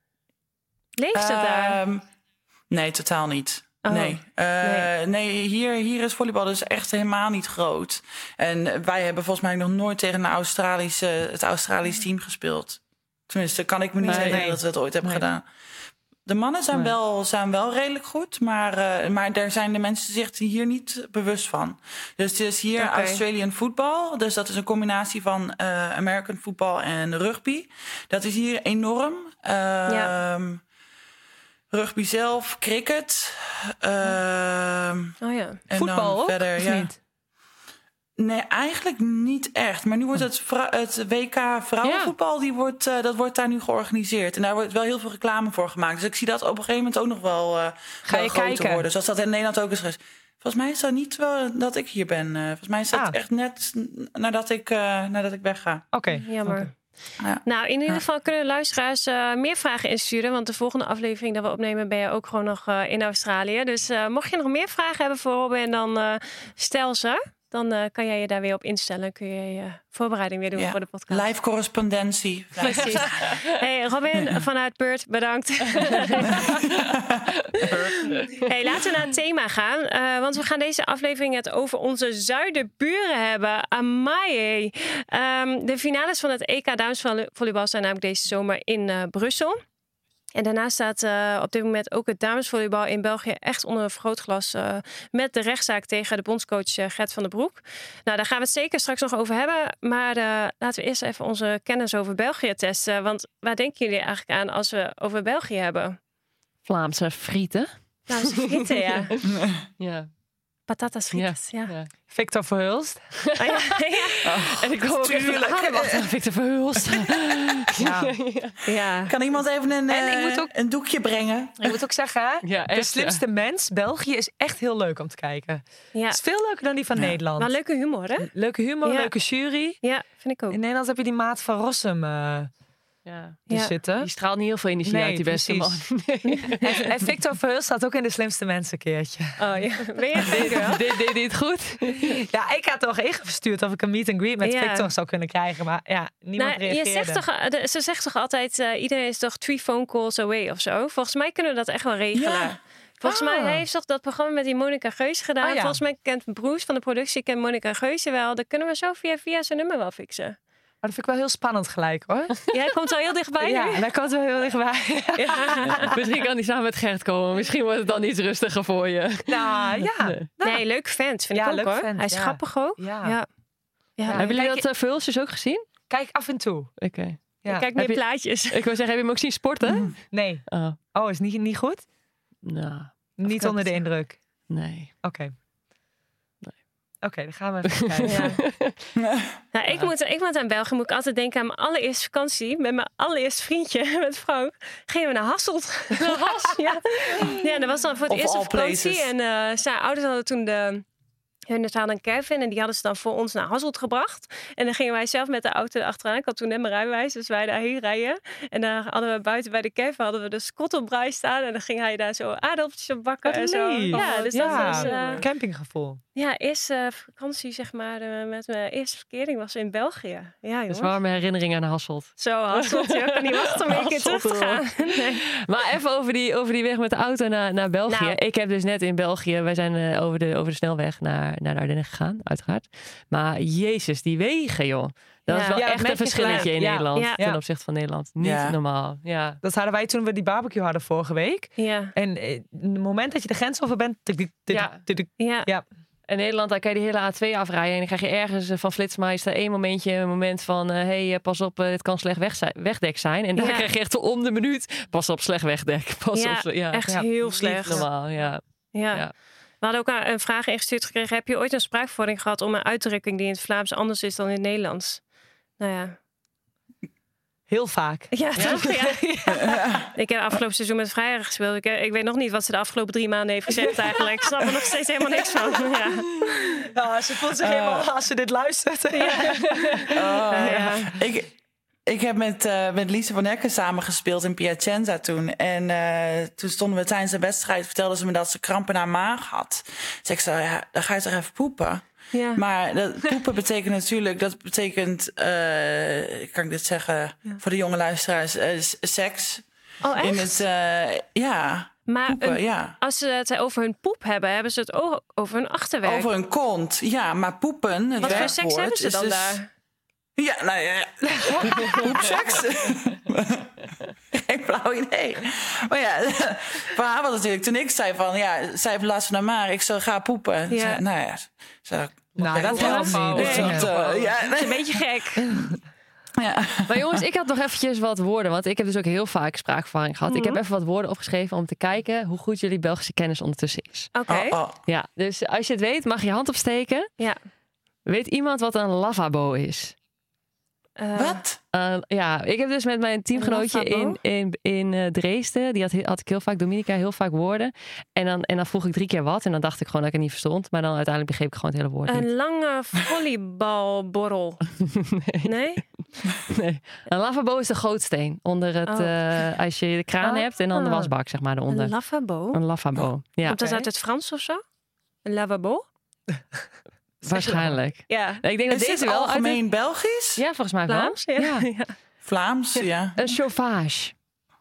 Speaker 6: Leeft het daar?
Speaker 5: Um, nee, totaal niet.
Speaker 6: Oh,
Speaker 5: nee, uh,
Speaker 6: nee.
Speaker 5: nee hier, hier is volleybal dus echt helemaal niet groot. En wij hebben volgens mij nog nooit tegen een Australische, het Australisch team gespeeld. Tenminste, kan ik me niet
Speaker 4: Nee,
Speaker 5: herinneren
Speaker 4: nee.
Speaker 5: dat we dat ooit hebben
Speaker 4: Nee.
Speaker 5: gedaan. De mannen zijn,
Speaker 4: Nee.
Speaker 5: wel, zijn wel redelijk goed, maar, uh, maar daar zijn de mensen zich hier niet bewust van. Dus het is hier
Speaker 6: Oké.
Speaker 5: Australian football. Dus dat is een combinatie van uh, American football en rugby. Dat is hier enorm. Uh,
Speaker 6: Ja.
Speaker 5: Rugby zelf, cricket. Uh,
Speaker 6: Oh ja.
Speaker 5: en
Speaker 4: Voetbal
Speaker 5: dan
Speaker 4: ook,
Speaker 5: verder,
Speaker 4: of
Speaker 5: ja.
Speaker 4: niet?
Speaker 5: Nee, eigenlijk niet echt. Maar nu wordt het, vrou- het W K vrouwenvoetbal, die wordt, uh, dat wordt daar nu georganiseerd. En daar wordt wel heel veel reclame voor gemaakt. Dus ik zie dat op een gegeven moment ook nog wel, uh,
Speaker 4: Ga
Speaker 5: wel
Speaker 4: je
Speaker 5: groter
Speaker 4: kijken?
Speaker 5: worden. Zoals dat in Nederland ook is geweest. Volgens mij is dat niet wel dat ik hier ben. Uh, volgens mij is dat
Speaker 4: Ah.
Speaker 5: echt net nadat ik, uh, nadat ik wegga.
Speaker 4: Oké.
Speaker 6: Jammer.
Speaker 4: Oké.
Speaker 5: Ja.
Speaker 6: Nou, in ieder
Speaker 5: Ja.
Speaker 6: geval kunnen luisteraars uh, meer vragen insturen. Want de volgende aflevering dat we opnemen ben je ook gewoon nog uh, in Australië. Dus uh, mocht je nog meer vragen hebben voor Robin, dan uh, stel ze. Dan uh, kan jij je daar weer op instellen. Kun je je voorbereiding weer doen
Speaker 5: Ja.
Speaker 6: voor de podcast.
Speaker 5: Live correspondentie.
Speaker 6: Precies. Hey Robin, vanuit Beurt, bedankt. Hey, laten we naar het thema gaan. Uh, want we gaan deze aflevering het over onze zuiderburen hebben. Amai. Um, de finales van het E K damesvolleybal zijn namelijk deze zomer in uh, Brussel. En daarnaast staat uh, op dit moment ook het damesvolleybal in België echt onder een vergrootglas uh, met de rechtszaak tegen de bondscoach uh, Gert van den Broek. Nou, daar gaan we het zeker straks nog over hebben. Maar uh, laten we eerst even onze kennis over België testen. Want waar denken jullie eigenlijk aan als we over België hebben?
Speaker 3: Vlaamse frieten.
Speaker 6: Vlaamse frieten, ja.
Speaker 3: Ja.
Speaker 6: Patatas frites, ja.
Speaker 3: ja.
Speaker 4: Victor Verhulst.
Speaker 6: Ah, ja, ja.
Speaker 3: Oh, en ik kom ook echt van adem achter Victor Verhulst.
Speaker 4: Ja.
Speaker 6: ja.
Speaker 5: Kan iemand even een,
Speaker 4: En ik
Speaker 5: uh,
Speaker 4: moet ook-
Speaker 5: een doekje brengen?
Speaker 4: Ik moet ook zeggen, hè,
Speaker 3: Ja,
Speaker 4: de
Speaker 3: echt,
Speaker 4: slimste mens, België, is echt heel leuk om te kijken.
Speaker 6: ja.
Speaker 4: Het is veel leuker dan die van
Speaker 5: Ja.
Speaker 4: Nederland.
Speaker 6: Maar leuke humor, hè?
Speaker 4: Leuke humor,
Speaker 6: Ja.
Speaker 4: leuke jury.
Speaker 6: Ja, vind ik ook.
Speaker 4: In Nederland heb je die Maat van Rossum uh,
Speaker 3: Ja.
Speaker 4: dus
Speaker 6: Ja.
Speaker 4: zitten.
Speaker 3: Die straalt niet heel veel energie
Speaker 4: Nee,
Speaker 3: uit, die beste
Speaker 4: precies.
Speaker 3: man. Nee.
Speaker 4: En, en Victor Verhulst staat ook in de slimste mensen keertje.
Speaker 6: Oh, ja. Ben je het zeker wel?
Speaker 3: Deed deed hij het goed?
Speaker 4: Ja, ik had toch ingestuurd of ik een meet and greet met
Speaker 6: Ja.
Speaker 4: Victor zou kunnen krijgen. Maar ja, niemand
Speaker 6: Nou, je
Speaker 4: reageerde.
Speaker 6: zegt toch, de- ze zegt toch altijd, uh, iedereen is toch three phone calls away of zo? Volgens mij kunnen we dat echt wel regelen.
Speaker 5: Ja.
Speaker 6: Volgens
Speaker 4: Ah.
Speaker 6: mij hij heeft toch dat programma met die Monica Geuze gedaan.
Speaker 4: Oh, ja.
Speaker 6: Volgens mij kent Broes van de productie, kent Monica Geuze wel. Dat kunnen we zo via, via zijn nummer wel fixen.
Speaker 4: Maar dat vind ik wel heel spannend gelijk, hoor.
Speaker 6: Jij komt wel heel dichtbij
Speaker 4: Ja,
Speaker 6: nu.
Speaker 4: daar komt wel heel dichtbij.
Speaker 3: Ja, misschien kan hij samen met Gert komen. Misschien wordt het dan iets rustiger voor je.
Speaker 4: Nou, ja.
Speaker 3: Nee.
Speaker 4: Nou,
Speaker 6: Nee, leuk vent, vind
Speaker 4: Ja,
Speaker 6: ik ook
Speaker 4: leuk
Speaker 6: hoor.
Speaker 4: vent,
Speaker 6: hij is
Speaker 4: ja.
Speaker 6: grappig ook.
Speaker 4: Ja.
Speaker 6: ja. Ja.
Speaker 3: Hebben jullie
Speaker 4: kijk
Speaker 3: dat uh, Verhulstjes ook gezien?
Speaker 4: Kijk af en toe.
Speaker 3: Oké.
Speaker 4: Ja.
Speaker 6: Ik kijk
Speaker 3: Heb
Speaker 6: meer
Speaker 3: je-
Speaker 6: plaatjes.
Speaker 3: Ik wil zeggen, heb je hem ook zien sporten?
Speaker 4: Nee.
Speaker 3: Oh,
Speaker 4: Oh, is niet, niet goed?
Speaker 3: nou,
Speaker 4: Niet
Speaker 3: kan
Speaker 4: onder de
Speaker 3: het?
Speaker 4: indruk.
Speaker 3: nee.
Speaker 4: Oké.
Speaker 3: Nee.
Speaker 4: Oké, dan gaan we even kijken.
Speaker 6: Ja. Nou, ik, moet, ik moet aan België moet ik altijd denken aan mijn allereerste vakantie. Met mijn allereerste vriendje, met Frank. Gingen we naar Hasselt. Naar Has, ja. Ja, dat was dan voor het
Speaker 5: Of
Speaker 6: eerste
Speaker 5: all
Speaker 6: vakantie.
Speaker 5: places.
Speaker 6: En uh, zijn ouders hadden toen de... Hun hadden een caravan en die hadden ze dan voor ons naar Hasselt gebracht. En dan gingen wij zelf met de auto achteraan. Ik had toen net mijn rijbewijs, dus wij daarheen rijden. En daar hadden we buiten bij de caravan hadden we de skottelbraai staan. En dan ging hij daar zo aardappeltjes op bakken.
Speaker 4: Wat
Speaker 6: en zo.
Speaker 4: lief.
Speaker 6: Ja, dus
Speaker 4: Ja.
Speaker 6: dat was... Uh,
Speaker 4: Campinggevoel.
Speaker 6: ja, eerste vakantie, zeg maar, uh, met mijn eerste verkering was in België. Ja,
Speaker 3: Dat is
Speaker 6: jongens.
Speaker 3: warme herinneringen aan Hasselt.
Speaker 6: Zo, Hasselt. Ja, ik kan niet wachten om een keer terug te gaan. Nee.
Speaker 3: Maar even over die, over die weg met de auto naar, naar België.
Speaker 6: Nou.
Speaker 3: Ik heb dus net in België... Wij zijn uh, over, de, over de snelweg naar, naar de Ardennen gegaan, uiteraard. Maar jezus, die wegen, joh. Dat
Speaker 6: Ja.
Speaker 3: is wel
Speaker 4: Ja, dat
Speaker 3: echt
Speaker 4: merk
Speaker 3: een
Speaker 4: je
Speaker 3: verschilletje
Speaker 4: gelijk.
Speaker 3: in
Speaker 4: Ja.
Speaker 3: Nederland.
Speaker 6: Ja.
Speaker 3: Ten
Speaker 4: Ja.
Speaker 3: opzichte van Nederland. Niet
Speaker 5: Ja.
Speaker 3: normaal. Ja.
Speaker 4: Dat hadden wij toen we die barbecue hadden vorige week.
Speaker 6: Ja,
Speaker 4: En eh, het moment dat je de grens over bent... tik, tik, tik,
Speaker 3: Ja.
Speaker 4: tik, tik.
Speaker 6: ja.
Speaker 4: Ja.
Speaker 3: In Nederland dan kan je die hele A twee afrijden. En dan krijg je ergens uh, van Flitsmeister één momentje... een moment van... hé, hey, uh, pas op, uh, dit kan slecht weg zijn, wegdek zijn. En dan
Speaker 6: Ja.
Speaker 3: krijg je echt om de minuut... pas op, slecht wegdek. Pas
Speaker 6: Ja,
Speaker 3: op, ja.
Speaker 6: echt
Speaker 4: Ja.
Speaker 6: heel
Speaker 3: Niet
Speaker 6: slecht.
Speaker 3: normaal, ja.
Speaker 6: Ja.
Speaker 3: Ja.
Speaker 6: We hadden ook een vraag ingestuurd gekregen. Heb je ooit een spraakverwarring gehad om een uitdrukking die in het Vlaams anders is dan in het Nederlands? Nou ja.
Speaker 4: Heel vaak.
Speaker 6: Ja, toch? Ja. Ik heb afgelopen seizoen met Vrijdag gespeeld. Ik, ik weet nog niet wat ze de afgelopen drie maanden heeft gezegd eigenlijk. Ik snap er nog steeds helemaal niks van. Ja.
Speaker 4: Ja, ze voelt zich helemaal als ze dit luistert.
Speaker 5: Oh,
Speaker 6: Ja.
Speaker 5: Ik, ik heb met, uh, met Lise van Hekken samen gespeeld in Piacenza toen. En uh, toen stonden we tijdens de wedstrijd... vertelde ze me dat ze kramp in haar maag had. Dus ik zei, ja, dan ga je toch even poepen?
Speaker 6: Ja.
Speaker 5: Maar dat poepen betekent natuurlijk... dat betekent, uh, kan ik dit zeggen... Ja. voor de jonge luisteraars, uh, seks.
Speaker 6: Oh, echt?
Speaker 5: In het, uh, ja,
Speaker 6: Maar
Speaker 5: poepen,
Speaker 6: een-
Speaker 5: ja.
Speaker 6: als ze het over hun poep hebben, hebben ze het ook over hun achterwerk.
Speaker 5: Over een kont, ja. Maar poepen, het
Speaker 6: Wat voor
Speaker 5: werkwoord...
Speaker 6: seks hebben ze
Speaker 5: is
Speaker 6: dan
Speaker 5: dus-
Speaker 6: daar?
Speaker 5: Ja, nou ja. Poepseks? Geen flauw idee. Maar ja, voor haar was het natuurlijk... toen ik zei van... ja, zij heeft last van haar maag, ik zou gaan poepen.
Speaker 6: Ja.
Speaker 5: Zei, nou ja, zo,
Speaker 4: Nou, dat helpt niet.
Speaker 5: dus
Speaker 6: Nee.
Speaker 5: dat, uh, ja,
Speaker 6: Dat is een beetje gek.
Speaker 5: ja.
Speaker 3: Maar jongens, ik had nog eventjes wat woorden. Want ik heb dus ook heel vaak spraakverwarring gehad. Ik heb
Speaker 6: Mhm.
Speaker 3: even wat woorden opgeschreven om te kijken... hoe goed jullie Belgische kennis ondertussen is.
Speaker 6: Oké.
Speaker 5: Oh, oh.
Speaker 3: Ja, dus als je het weet, mag je je hand opsteken.
Speaker 6: Ja.
Speaker 3: Weet iemand wat een lavabo is?
Speaker 6: Uh,
Speaker 5: Wat?
Speaker 3: Uh, ja, ik heb dus met mijn teamgenootje
Speaker 6: Lavabo?
Speaker 3: in, in, in uh, Dresden... die had, had ik heel vaak, Dominica, heel vaak woorden. En dan, en dan vroeg ik drie keer wat. En dan dacht ik gewoon dat ik het niet verstond. Maar dan uiteindelijk begreep ik gewoon het hele woord niet.
Speaker 6: Een lange volleybalborrel. Nee?
Speaker 3: Nee. Een lavabo is de gootsteen. Onder het,
Speaker 6: Oh.
Speaker 3: uh, als je de kraan
Speaker 4: Oh.
Speaker 3: hebt en dan de wasbak, zeg maar, eronder.
Speaker 6: Een lavabo?
Speaker 3: Een lavabo. Ja,
Speaker 6: Komt dat
Speaker 4: Oké.
Speaker 6: uit het Frans of zo? Een lavabo?
Speaker 3: waarschijnlijk.
Speaker 6: Ja.
Speaker 3: Nee, ik denk dat
Speaker 5: Is
Speaker 3: deze
Speaker 5: dit
Speaker 3: wel uit
Speaker 5: algemeen
Speaker 3: het-
Speaker 5: Belgisch?
Speaker 3: Ja, volgens mij wel.
Speaker 6: Vlaams? Ja.
Speaker 3: Ja.
Speaker 6: Ja.
Speaker 5: Vlaams, ja.
Speaker 3: Een chauffage.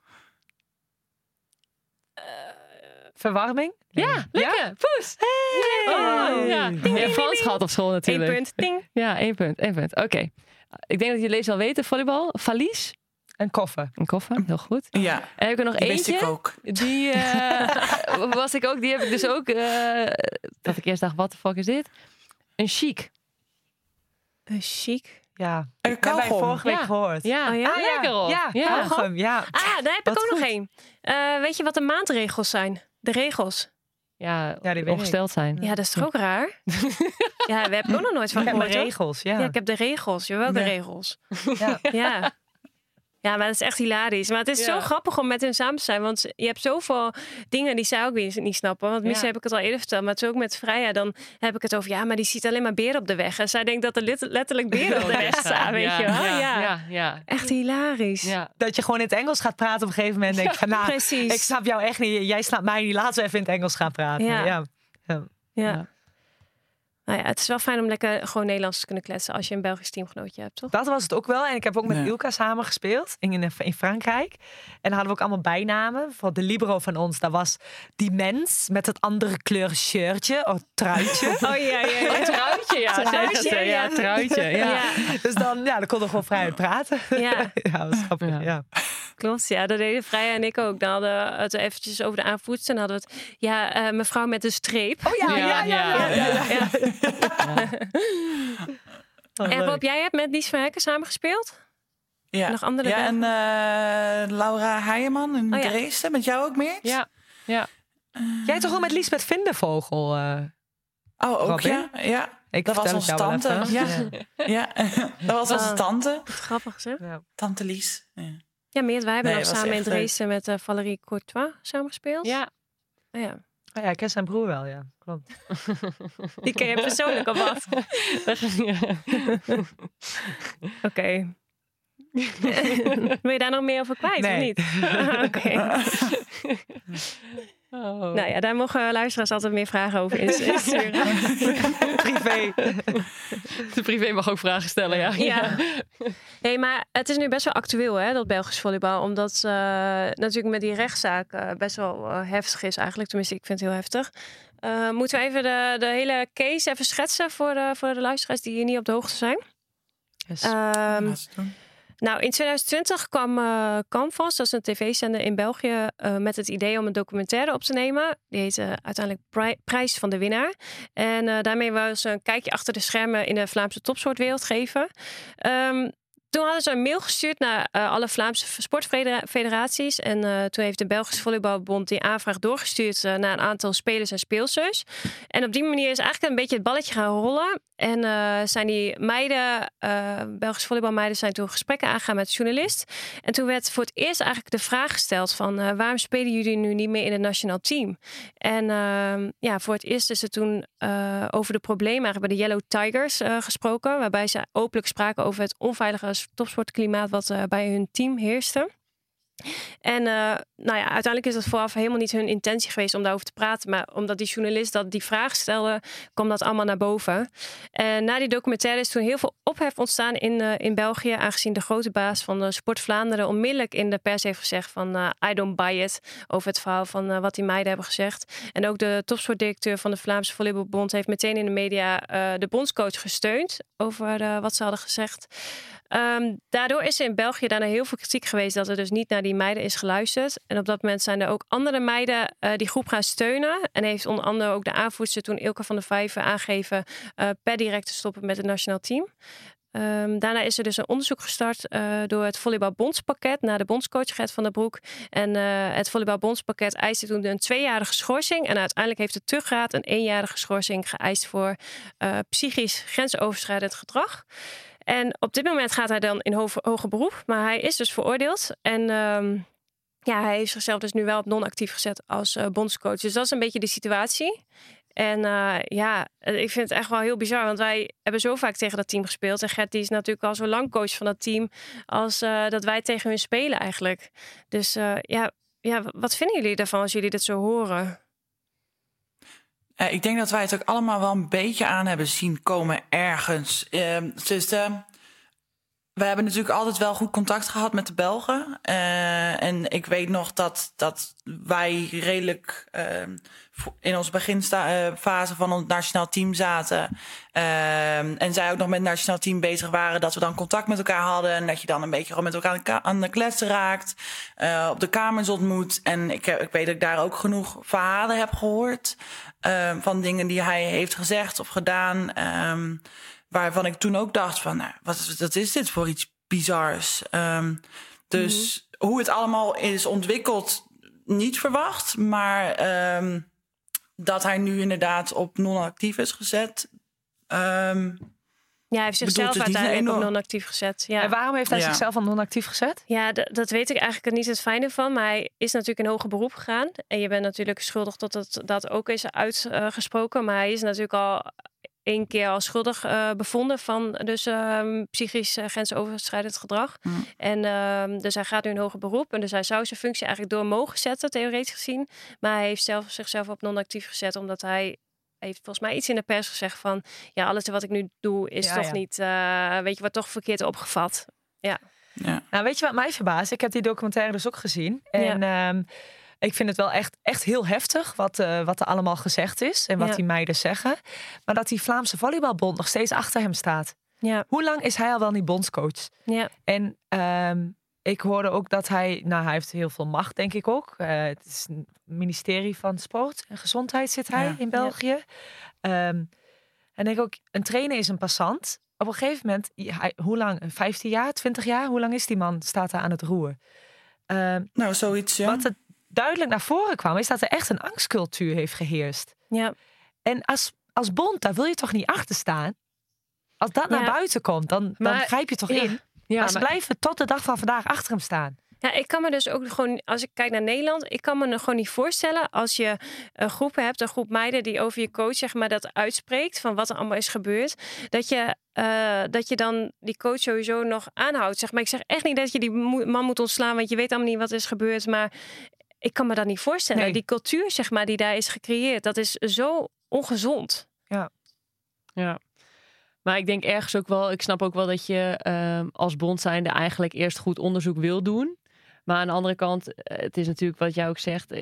Speaker 4: Verwarming?
Speaker 3: Ja, lekker. Poes. Hey. Oh, ja.
Speaker 6: Ding,
Speaker 3: Ja,
Speaker 6: ding,
Speaker 3: Frans
Speaker 6: ding.
Speaker 3: gehad op school
Speaker 6: Eén
Speaker 3: natuurlijk.
Speaker 6: punt. Ding.
Speaker 3: Ja, één punt. Één punt. Oké. Ik denk dat jullie deze al weten. Volleybal. Valies.
Speaker 4: Een koffer.
Speaker 3: Een koffer. Heel goed.
Speaker 5: Ja,
Speaker 3: En heb ik er nog
Speaker 5: die wist
Speaker 3: eentje.
Speaker 5: ik ook.
Speaker 3: Die eh, was ik ook. Die heb ik dus ook. eh, dat ik eerst dacht, wat de fuck is dit? Een chic.
Speaker 6: Een chic.
Speaker 4: Ja.
Speaker 5: Een
Speaker 4: Hebben wij
Speaker 5: kauwgom.
Speaker 4: vorige week
Speaker 3: Ja.
Speaker 4: gehoord.
Speaker 3: Ja,
Speaker 6: Oh ja?
Speaker 4: Ah, ja.
Speaker 3: lekker hoor.
Speaker 4: Ja,
Speaker 3: ja.
Speaker 4: kauwgom, ja.
Speaker 6: Ah, daar heb
Speaker 4: Wat
Speaker 6: ik ook
Speaker 4: goed.
Speaker 6: nog één. Eh, weet je wat de maandregels zijn? De regels.
Speaker 3: Ja,
Speaker 4: Ja, die weet
Speaker 3: ongesteld zijn.
Speaker 6: Ja, dat is toch ook raar? Ja, daar heb ik ook nog nooit van
Speaker 4: Ik heb
Speaker 6: gehoord.
Speaker 4: mijn
Speaker 6: hoor.
Speaker 4: regels, ja.
Speaker 6: Ja, ik heb de regels. Je welke
Speaker 5: Nee.
Speaker 6: regels?
Speaker 4: Ja.
Speaker 6: Ja. Ja, maar dat is echt hilarisch. Maar het is
Speaker 3: Ja.
Speaker 6: zo grappig om met hen samen te zijn. Want je hebt zoveel dingen die zij ook weer niet snappen. Want misschien
Speaker 3: Ja.
Speaker 6: heb ik het al eerder verteld. Maar het is ook met Freya. Dan heb ik het over, ja, maar die ziet alleen maar beren op de weg. En zij denkt dat er let- letterlijk beren op de weg staan. Weet
Speaker 3: ja,
Speaker 6: je wel?
Speaker 3: Ja,
Speaker 6: Ja.
Speaker 3: ja, ja.
Speaker 6: Echt hilarisch.
Speaker 3: Ja.
Speaker 4: Dat je gewoon in het Engels gaat praten op een gegeven moment. Denk ik van, nou,
Speaker 6: Precies.
Speaker 4: ik snap jou echt niet. Jij snapt mij niet. Laten we even in het Engels gaan praten.
Speaker 6: Ja.
Speaker 4: Ja. Ja.
Speaker 6: Ja.
Speaker 3: Ja.
Speaker 6: Nou ja, het is wel fijn om lekker gewoon Nederlands te kunnen kletsen als je een Belgisch teamgenootje hebt, toch?
Speaker 4: Dat was het ook wel. En ik heb ook met
Speaker 5: Ja.
Speaker 4: Ilka samen gespeeld in, in Frankrijk. En dan hadden we ook allemaal bijnamen. Voor de libero van ons, dat was die mens met het andere kleur shirtje of truitje.
Speaker 6: Oh ja, ja, ja.
Speaker 3: Truitje, ja.
Speaker 6: Truitje,
Speaker 3: zeggen ze.
Speaker 6: ja.
Speaker 3: Ja, truitje. Ja.
Speaker 6: Ja,
Speaker 4: Dus dan, ja, dan konden we gewoon vrij uit praten.
Speaker 6: ja,
Speaker 4: Ja, dat was grappig.
Speaker 3: Ja.
Speaker 4: Ja.
Speaker 6: klopt. Ja, dat deden Freya en ik ook. Dan hadden we het eventjes over de aanvoerster. Dan hadden we het, ja, eh, mevrouw met een streep.
Speaker 4: Oh ja, ja, ja. ja, ja, ja. Oh,
Speaker 6: En
Speaker 4: leuk.
Speaker 6: Rob, jij hebt met Lies van Hekken samen-gespeeld?
Speaker 5: Ja,
Speaker 6: Nog andere
Speaker 5: ja en
Speaker 6: Belgen?
Speaker 5: eh, Laura Heijeman in
Speaker 6: Oh ja.
Speaker 5: Dresden. Met jou ook meer?
Speaker 3: Ja. Ja.
Speaker 4: Jij toch wel met Liesbeth Vindevogel? eh
Speaker 5: Oh, ook
Speaker 4: Robin?
Speaker 5: ja. ja.
Speaker 4: Ik
Speaker 5: Dat was
Speaker 4: vertel het
Speaker 5: onze
Speaker 4: jou wel
Speaker 5: tante.
Speaker 4: even.
Speaker 5: Ja, dat was onze
Speaker 6: Ah.
Speaker 5: tante.
Speaker 6: Wat grappig, hè?
Speaker 4: Ja.
Speaker 5: Tante Lies. Ja.
Speaker 6: Ja, Meert, wij hebben
Speaker 5: Nee,
Speaker 6: nog
Speaker 5: was
Speaker 6: samen in
Speaker 5: echt leuk.
Speaker 6: Dresden met uh, Valérie Courtois samengespeeld.
Speaker 3: Ja.
Speaker 6: Oh, ja.
Speaker 4: Oh ja, ik ken zijn broer wel, ja. Klopt.
Speaker 6: Die ken je persoonlijk of wat? Oké. Wil je daar nog meer over kwijt,
Speaker 4: Nee.
Speaker 6: of niet? Ah, Oké.
Speaker 3: Oh.
Speaker 6: Nou ja, daar mogen luisteraars altijd meer vragen over ins- insturen.
Speaker 4: Privé.
Speaker 3: De privé mag ook vragen stellen, ja.
Speaker 6: Ja. Hey, maar het is nu best wel actueel, hè, dat Belgisch volleybal. Omdat uh, natuurlijk met die rechtszaak uh, best wel uh, heftig is eigenlijk. Tenminste, ik vind het heel heftig. Uh, moeten we even de, de hele case even schetsen voor de, voor de luisteraars die hier niet op de hoogte zijn?
Speaker 4: Yes.
Speaker 6: Um,
Speaker 5: Wat ze doen.
Speaker 6: Nou, in twintig twintig kwam uh, Canvas, dat is een tv-zender in België, uh, met het idee om een documentaire op te nemen. Die heette uh, uiteindelijk Pri- Prijs van de Winnaar. En uh, daarmee wou ze een kijkje achter de schermen in de Vlaamse topsportwereld geven. Um, Toen hadden ze een mail gestuurd naar uh, alle Vlaamse sportfederaties. En uh, toen heeft de Belgische Volleybalbond die aanvraag doorgestuurd uh, naar een aantal spelers en speelsters. En op die manier is eigenlijk een beetje het balletje gaan rollen. En uh, zijn die meiden, uh, Belgische volleybalmeiden, zijn toen gesprekken aangegaan met de journalist. En toen werd voor het eerst eigenlijk de vraag gesteld van uh, waarom spelen jullie nu niet meer in het nationaal team? En uh, ja, voor het eerst is er toen uh, over de problemen eigenlijk bij de Yellow Tigers uh, gesproken. Waarbij ze openlijk spraken over het onveilige topsportklimaat wat uh, bij hun team heerste. En uh, nou ja, uiteindelijk is dat vooraf helemaal niet hun intentie geweest om daarover te praten. Maar omdat die journalist dat die vraag stelde, kwam dat allemaal naar boven. En na die documentaire is toen heel veel ophef ontstaan in, uh, in België. Aangezien de grote baas van de Sport Vlaanderen onmiddellijk in de pers heeft gezegd van uh, I don't buy it. Over het verhaal van uh, wat die meiden hebben gezegd. En ook de topsportdirecteur van de Vlaamse Volleybalbond heeft meteen in de media uh, de bondscoach gesteund over uh, wat ze hadden gezegd. Um, daardoor is er in België daarna heel veel kritiek geweest dat er dus niet naar die meiden is geluisterd. En op dat moment zijn er ook andere meiden uh, die groep gaan steunen. En heeft onder andere ook de aanvoerster toen Ilka van der Vijven aangegeven uh, per direct te stoppen met het nationaal team. Um, daarna is er dus een onderzoek gestart uh, door het volleybalbondspakket naar de bondscoach Gert van der Broek. En uh, het volleybalbondspakket eiste toen een tweejarige schorsing. En uiteindelijk heeft de Tugraad een eenjarige schorsing geëist voor uh, psychisch grensoverschrijdend gedrag. En op dit moment gaat hij dan in hoge, hoger beroep. Maar hij is dus veroordeeld. En um, ja, hij heeft zichzelf dus nu wel op non-actief gezet als uh, bondscoach. Dus dat is een beetje de situatie. En uh, ja, ik vind het echt wel heel bizar. Want wij hebben zo vaak tegen dat team gespeeld. En Gert die is natuurlijk al zo lang coach van dat team. Als uh, dat wij tegen hun spelen eigenlijk. Dus uh, ja, ja, wat vinden jullie daarvan als jullie dit zo horen?
Speaker 5: Uh, ik denk dat wij het ook allemaal wel een beetje aan hebben zien komen ergens. Uh, dus, uh, we hebben natuurlijk altijd wel goed contact gehad met de Belgen. Uh, en ik weet nog dat, dat wij redelijk uh, in onze beginfase van ons nationaal team zaten. Uh, en zij ook nog met het nationaal team bezig waren. Dat we dan contact met elkaar hadden. En dat je dan een beetje gewoon met elkaar aan de, ka- aan de klets raakt. Uh, op de kamers ontmoet. En ik, ik weet dat ik daar ook genoeg verhalen heb gehoord. Uh, van dingen die hij heeft gezegd of gedaan. Um, Waarvan ik toen ook dacht van, nou, wat, is, wat is dit voor iets bizars? Um, dus mm-hmm. hoe het allemaal is ontwikkeld, niet verwacht. Maar um, dat hij nu inderdaad op non-actief is gezet. Um,
Speaker 6: ja, hij heeft zichzelf
Speaker 5: dus
Speaker 6: uiteindelijk op non-actief gezet. Ja.
Speaker 4: En waarom heeft hij
Speaker 5: ja.
Speaker 4: zichzelf op non-actief gezet?
Speaker 6: Ja, d- dat weet ik eigenlijk niet het fijne van. Maar hij is natuurlijk in hoger beroep gegaan. En je bent natuurlijk schuldig tot het dat ook is uitgesproken. Maar hij is natuurlijk al één keer al schuldig uh, bevonden van dus uh, psychisch uh, grensoverschrijdend gedrag. Mm. En uh, dus hij gaat nu in hoger beroep. En dus hij zou zijn functie eigenlijk door mogen zetten, theoretisch gezien. Maar hij heeft zelf, zichzelf op non-actief gezet, omdat hij heeft volgens mij iets in de pers gezegd van, ja, alles wat ik nu doe is ja, toch ja. niet, uh, weet je, wordt toch verkeerd opgevat. Ja.
Speaker 4: ja. Nou, weet je wat mij verbaast? Ik heb die documentaire dus ook gezien. En ja. um, ik vind het wel echt, echt heel heftig wat, uh, wat er allemaal gezegd is en wat ja. die meiden zeggen. Maar dat die Vlaamse Volleybalbond nog steeds achter hem staat.
Speaker 6: Ja.
Speaker 4: Hoe lang is hij al wel niet bondscoach?
Speaker 6: Ja.
Speaker 4: En um, ik hoorde ook dat hij, nou hij heeft heel veel macht denk ik ook. Uh, het is een ministerie van Sport en Gezondheid zit hij ja. in België. Ja. Um, en denk ook, een trainer is een passant. Op een gegeven moment, hij, hoe lang? vijftien jaar, twintig jaar? Hoe lang is die man, staat daar aan het roer? Um,
Speaker 5: nou, zoiets, ja.
Speaker 4: Wat het duidelijk naar voren kwam, is dat er echt een angstcultuur heeft geheerst.
Speaker 6: Ja.
Speaker 4: En als, als bond, daar wil je toch niet achter staan? Als dat ja. naar buiten komt, dan, maar, dan grijp je toch ja. in? Ja, maar ze maar... blijven tot de dag van vandaag achter hem staan.
Speaker 6: Ja, ik kan me dus ook gewoon, als ik kijk naar Nederland, ik kan me er gewoon niet voorstellen als je een groep hebt, een groep meiden die over je coach zeg maar dat uitspreekt van wat er allemaal is gebeurd, dat je, uh, dat je dan die coach sowieso nog aanhoudt. Zeg maar, ik zeg echt niet dat je die man moet ontslaan, want je weet allemaal niet wat er is gebeurd, maar ik kan me dat niet voorstellen. Nee. Die cultuur zeg maar die daar is gecreëerd, dat is zo ongezond.
Speaker 4: Ja.
Speaker 3: Ja. Maar ik denk ergens ook wel, ik snap ook wel dat je uh, als bond zijnde eigenlijk eerst goed onderzoek wil doen. Maar aan de andere kant, het is natuurlijk wat jij ook zegt,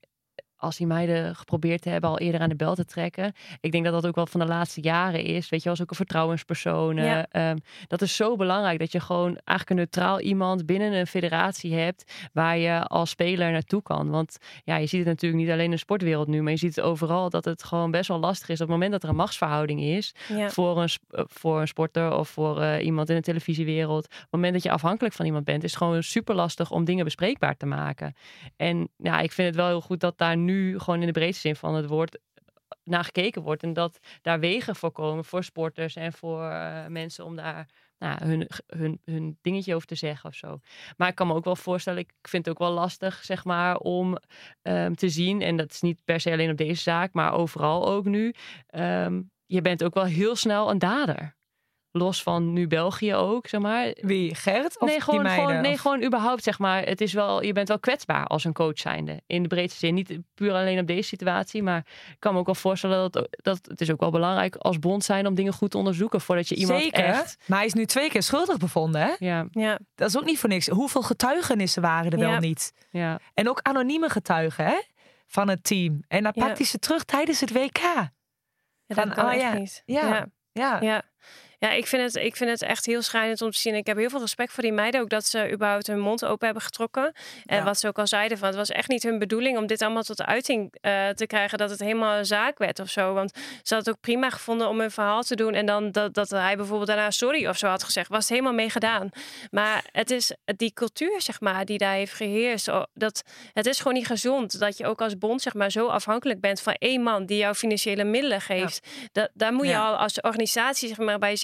Speaker 3: als die meiden geprobeerd hebben al eerder aan de bel te trekken. Ik denk dat dat ook wel van de laatste jaren is. Weet je, als ook een vertrouwenspersonen. Ja. Um, dat is zo belangrijk dat je gewoon eigenlijk een neutraal iemand binnen een federatie hebt waar je als speler naartoe kan. Want ja, je ziet het natuurlijk niet alleen in de sportwereld nu, maar je ziet het overal dat het gewoon best wel lastig is op het moment dat er een machtsverhouding is ja. voor, een, voor een sporter of voor uh, iemand in de televisiewereld. Op het moment dat je afhankelijk van iemand bent, is het gewoon super lastig om dingen bespreekbaar te maken. En ja, ik vind het wel heel goed dat daar nu nu gewoon in de breedste zin van het woord naar gekeken wordt. En dat daar wegen voor komen voor sporters en voor uh, mensen om daar nou, hun, hun, hun dingetje over te zeggen of zo. Maar ik kan me ook wel voorstellen, ik vind het ook wel lastig, zeg maar, om um, te zien, en dat is niet per se alleen op deze zaak, maar overal ook nu, um, je bent ook wel heel snel een dader. Los van nu België ook, zeg maar.
Speaker 4: Wie, Gert? Of
Speaker 3: nee, gewoon,
Speaker 4: die meiden,
Speaker 3: gewoon, nee,
Speaker 4: of?
Speaker 3: gewoon überhaupt, zeg maar. Het is wel, je bent wel kwetsbaar als een coach zijnde. In de breedste zin. Niet puur alleen op deze situatie. Maar ik kan me ook wel voorstellen dat, dat het is ook wel belangrijk als bond zijn om dingen goed te onderzoeken voordat je iemand
Speaker 4: Zeker,
Speaker 3: echt...
Speaker 4: maar hij is nu twee keer schuldig bevonden, hè?
Speaker 3: Ja.
Speaker 6: Ja.
Speaker 4: Dat is ook niet voor niks. Hoeveel getuigenissen waren er
Speaker 6: Ja.
Speaker 4: wel niet?
Speaker 3: Ja.
Speaker 4: En ook anonieme getuigen, hè? Van het team. En dan
Speaker 6: Ja.
Speaker 4: pakt hij ze terug tijdens het W K.
Speaker 6: Ja, dat
Speaker 4: Van,
Speaker 6: kan
Speaker 4: oh,
Speaker 6: echt
Speaker 4: ja.
Speaker 6: niet.
Speaker 4: Ja.
Speaker 6: Ja.
Speaker 4: Ja.
Speaker 6: Ja. Ja, ik vind, het, ik vind het echt heel schrijnend om te zien. Ik heb heel veel respect voor die meiden. Ook dat ze überhaupt hun mond open hebben getrokken. En
Speaker 5: Ja.
Speaker 6: wat ze ook al zeiden, van, het was echt niet hun bedoeling om dit allemaal tot de uiting uh, te krijgen. Dat het helemaal een zaak werd of zo. Want ze had het ook prima gevonden om hun verhaal te doen. En dan dat, dat hij bijvoorbeeld daarna sorry of zo had gezegd. Was het helemaal mee gedaan. Maar het is die cultuur, zeg maar, die daar heeft geheerst. Dat, het is gewoon niet gezond dat je ook als bond, zeg maar, zo afhankelijk bent van één man die jou financiële middelen geeft. Ja. Dat, daar moet je
Speaker 5: Ja.
Speaker 6: al als organisatie, zeg maar, bij jezelf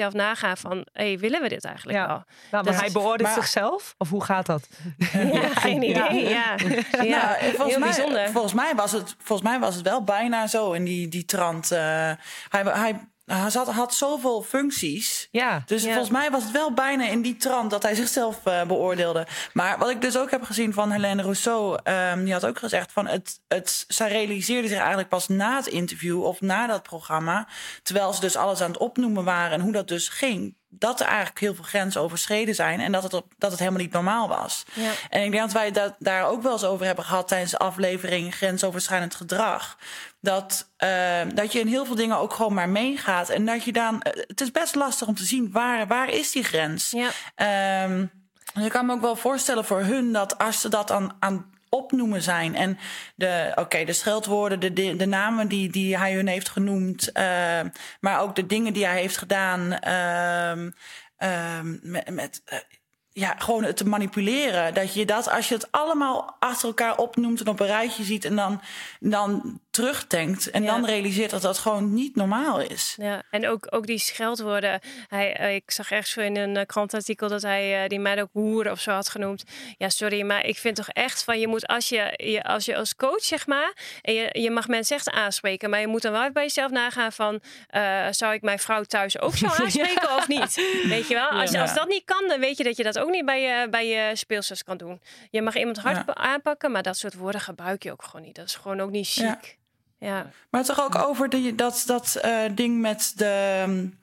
Speaker 6: jezelf nagaan van, hey, willen we dit eigenlijk
Speaker 4: Ja.
Speaker 6: wel?
Speaker 4: Nou, maar
Speaker 6: Dat
Speaker 4: hij
Speaker 6: is-
Speaker 4: beoordeelt
Speaker 5: maar-
Speaker 4: zichzelf? Of hoe gaat dat?
Speaker 6: Ja, geen idee. Ja, ja.
Speaker 5: Nou, volgens,
Speaker 6: heel
Speaker 5: mij,
Speaker 6: bijzonder.
Speaker 5: volgens, mij was het, volgens mij was het wel bijna zo in die, die trant. Uh, hij hij, hij zat, had zoveel functies.
Speaker 4: Ja.
Speaker 5: Dus
Speaker 6: Ja.
Speaker 5: volgens mij was het wel bijna in die trant dat hij zichzelf uh, beoordeelde. Maar wat ik dus ook heb gezien van Helene Rousseau, um, die had ook gezegd van het, het, zij realiseerde zich eigenlijk pas na het interview of na dat programma, terwijl ze dus alles aan het opnoemen waren en hoe dat dus ging, dat er eigenlijk heel veel grenzen overschreden zijn en dat het, op, dat het helemaal niet normaal was.
Speaker 6: Ja.
Speaker 5: En ik denk dat wij dat daar ook wel eens over hebben gehad tijdens de aflevering Grensoverschrijdend Gedrag. Dat, uh, dat je in heel veel dingen ook gewoon maar meegaat. En dat je dan. Uh, het is best lastig om te zien waar, waar is die grens.
Speaker 6: Ja.
Speaker 5: Um, dus ik kan me ook wel voorstellen voor hun dat als ze dat aan. aan opnoemen zijn. En de, oké, okay, de scheldwoorden, de, de, de namen die, die hij hun heeft genoemd, uh, maar ook de dingen die hij heeft gedaan uh, uh, met. met uh, ja, gewoon het te manipuleren. Dat je dat, als je het allemaal achter elkaar opnoemt en op een rijtje ziet en dan, dan terugdenkt en
Speaker 6: Ja.
Speaker 5: dan realiseert dat dat gewoon niet normaal is.
Speaker 6: Ja, en ook, ook die scheldwoorden. Hij, uh, ik zag ergens zo in een uh, krantartikel dat hij uh, die meid ook hoeren of zo had genoemd. Ja, sorry, maar ik vind toch echt van je moet als je, je als je als coach zeg maar en je, je mag mensen echt aanspreken, maar je moet dan wel even bij jezelf nagaan van uh, zou ik mijn vrouw thuis ook zo aanspreken ja. of niet? Weet je wel? Als,
Speaker 5: Ja.
Speaker 6: als dat niet kan, dan weet je dat je dat ook niet bij je, bij je speelsters kan doen. Je mag iemand hard
Speaker 5: Ja.
Speaker 6: aanpakken, maar dat soort woorden gebruik je ook gewoon niet. Dat is gewoon ook niet chic.
Speaker 5: Ja.
Speaker 6: Ja.
Speaker 5: Maar toch ook over die, dat, dat uh, ding met de. Um,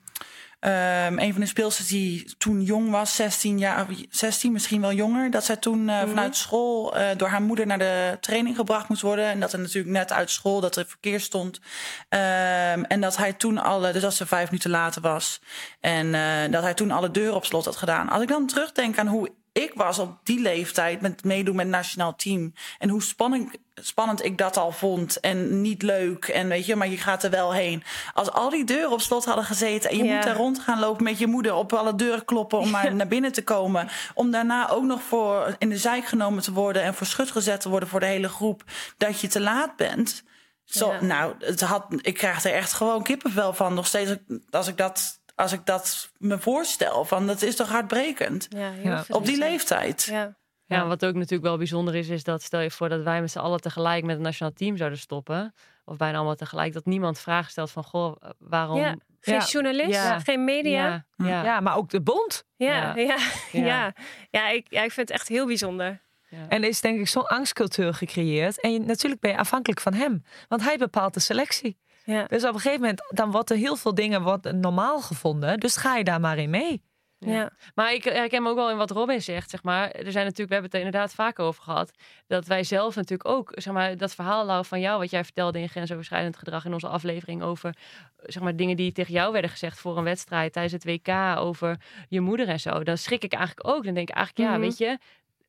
Speaker 5: um, een van de speelsters die toen jong was, zestien jaar, zestien, misschien wel jonger. Dat zij toen uh, mm-hmm. vanuit school uh, door haar moeder naar de training gebracht moest worden. En dat er natuurlijk net uit school dat er verkeer stond. Um, en dat hij toen alle, dus als ze vijf minuten later was. En uh, dat hij toen alle deuren op slot had gedaan. Als ik dan terugdenk aan hoe ik was op die leeftijd met meedoen met het nationaal team. En hoe spannend, spannend ik dat al vond. En niet leuk. En weet je, maar je gaat er wel heen. Als al die deuren op slot hadden gezeten. En je
Speaker 6: Ja.
Speaker 5: moet daar rond gaan lopen met je moeder. Op alle deuren kloppen om maar naar binnen te komen. Om daarna ook nog voor in de zijk genomen te worden. En voor schut gezet te worden voor de hele groep. Dat je te laat bent. Zo,
Speaker 6: Ja.
Speaker 5: nou, het had, ik krijg er echt gewoon kippenvel van. Nog steeds als ik dat... Als ik dat me voorstel, van dat is toch hartbrekend?
Speaker 6: Ja, heel
Speaker 4: Ja.
Speaker 5: Op die
Speaker 6: verdrietig.
Speaker 5: leeftijd.
Speaker 6: Ja.
Speaker 3: Ja, wat ook natuurlijk wel bijzonder is, is dat stel je voor dat wij met z'n allen tegelijk met het nationaal team zouden stoppen. Of bijna allemaal tegelijk, dat niemand vragen stelt van, goh, waarom...
Speaker 6: Ja, geen
Speaker 4: Ja.
Speaker 6: journalist,
Speaker 3: Ja.
Speaker 6: geen media. Ja,
Speaker 3: Ja, ja,
Speaker 4: Ja, maar ook de bond.
Speaker 6: ja, ja.
Speaker 3: Ja.
Speaker 6: ja. ja ik, ja, ik vind het echt heel bijzonder.
Speaker 3: ja.
Speaker 4: En er is denk ik zo'n angstcultuur gecreëerd. En je, natuurlijk ben je afhankelijk van hem. Want hij bepaalt de selectie.
Speaker 6: Ja.
Speaker 4: Dus op een gegeven moment, dan wordt er heel veel dingen wordt normaal gevonden. Dus ga je daar maar in mee.
Speaker 6: Ja.
Speaker 3: Maar ik herken me ook wel in wat Robin zegt, zeg maar. Er zijn natuurlijk, we hebben het er inderdaad vaak over gehad, dat wij zelf natuurlijk ook, zeg maar, dat verhaal Lau, van jou, wat jij vertelde in Grensoverschrijdend Gedrag in onze aflevering over, zeg maar, dingen die tegen jou werden gezegd voor een wedstrijd tijdens het W K, over je moeder en zo. Dan schrik ik eigenlijk ook. Dan denk ik eigenlijk, ja,
Speaker 6: Mhm.
Speaker 3: weet je,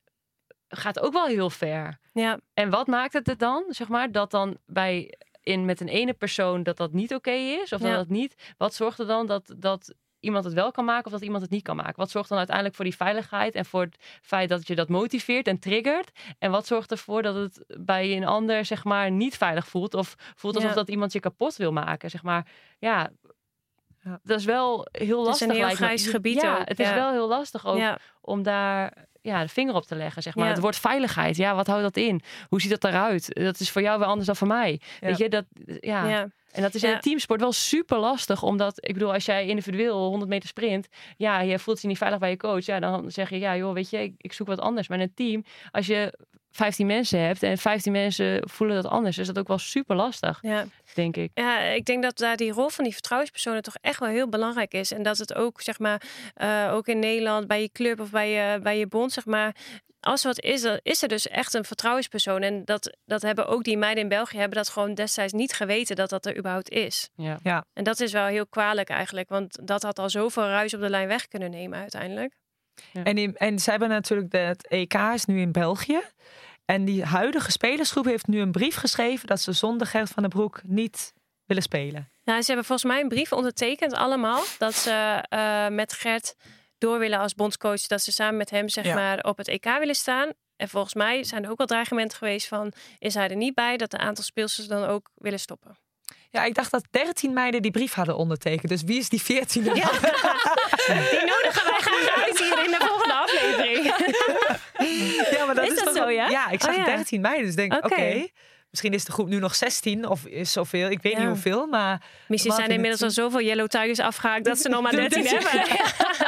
Speaker 3: gaat ook wel heel ver.
Speaker 6: Ja.
Speaker 3: En wat maakt het het dan, zeg maar, dat dan bij in met een ene persoon dat dat niet oké is, of dat
Speaker 6: Ja.
Speaker 3: dat niet? Wat zorgt er dan dat dat iemand het wel kan maken of dat iemand het niet kan maken? Wat zorgt dan uiteindelijk voor die veiligheid en voor het feit dat je dat motiveert en triggert? En wat zorgt ervoor dat het bij een ander, zeg maar, niet veilig voelt of voelt alsof
Speaker 6: Ja.
Speaker 3: dat iemand je kapot wil maken, zeg maar? Ja,
Speaker 4: Ja.
Speaker 3: dat is wel heel
Speaker 6: Het is
Speaker 3: lastig.
Speaker 6: een heel
Speaker 3: lijkt me.
Speaker 6: grijs gebied
Speaker 3: Ja,
Speaker 6: ook,
Speaker 3: het is
Speaker 6: ja.
Speaker 3: wel heel lastig ook
Speaker 6: Ja.
Speaker 3: om daar ja, de vinger op te leggen, zeg maar.
Speaker 6: Ja.
Speaker 3: Het woord veiligheid, ja, wat houdt dat in? Hoe ziet dat eruit? Dat is voor jou weer anders dan voor mij.
Speaker 4: Ja.
Speaker 3: Weet je, dat, ja.
Speaker 6: Ja.
Speaker 3: En dat is in
Speaker 6: Ja.
Speaker 3: een teamsport wel super lastig, omdat, ik bedoel, als jij individueel honderd meter sprint, ja, je voelt je niet veilig bij je coach, ja, dan zeg je, ja, joh, weet je, ik, ik zoek wat anders. Maar in een team, als je vijftien mensen hebt en vijftien mensen voelen dat anders, is dat ook wel super lastig,
Speaker 6: Ja.
Speaker 3: denk ik.
Speaker 6: Ja, ik denk dat daar die rol van die vertrouwenspersonen toch echt wel heel belangrijk is. En dat het ook, zeg maar, uh, ook in Nederland, bij je club of bij je, bij je bond, zeg maar, als er wat is, dan is er dus echt een vertrouwenspersoon. En dat, dat hebben ook die meiden in België, hebben dat gewoon destijds niet geweten dat dat er überhaupt is.
Speaker 3: Ja.
Speaker 4: Ja.
Speaker 6: En dat is wel heel kwalijk eigenlijk, want dat had al zoveel ruis op de lijn weg kunnen nemen uiteindelijk.
Speaker 3: Ja.
Speaker 4: En, in, en ze hebben natuurlijk, de, het E K is nu in België. En die huidige spelersgroep heeft nu een brief geschreven dat ze zonder Gert van den Broek niet willen spelen.
Speaker 6: Nou, ze hebben volgens mij een brief ondertekend allemaal, dat ze uh, met Gert door willen als bondscoach, dat ze samen met hem, zeg
Speaker 5: Ja.
Speaker 6: maar, op het E K willen staan. En volgens mij zijn er ook wel dreigementen geweest van, is hij er niet bij, dat een aantal speelsters dan ook willen stoppen.
Speaker 4: Ja, ik dacht dat dertien meiden die brief hadden ondertekend. Dus wie is die veertiende?
Speaker 6: Ja. Die nodigen wij graag uit hier in de volgende aflevering.
Speaker 4: Ja, maar dat
Speaker 6: Is
Speaker 4: is,
Speaker 6: dat
Speaker 4: toch
Speaker 6: zo,
Speaker 4: wel-
Speaker 6: ja?
Speaker 4: Ja, ik zag
Speaker 6: Oh, ja.
Speaker 4: dertien meiden. Dus denk ik,
Speaker 6: Oké.
Speaker 4: oké. Misschien is de groep nu nog zestien of is zoveel. Ik weet
Speaker 6: Ja.
Speaker 4: niet hoeveel, maar...
Speaker 6: Misschien zijn er inmiddels al zoveel Yellow Tigers afgehaakt dat ze nog maar dertien hebben.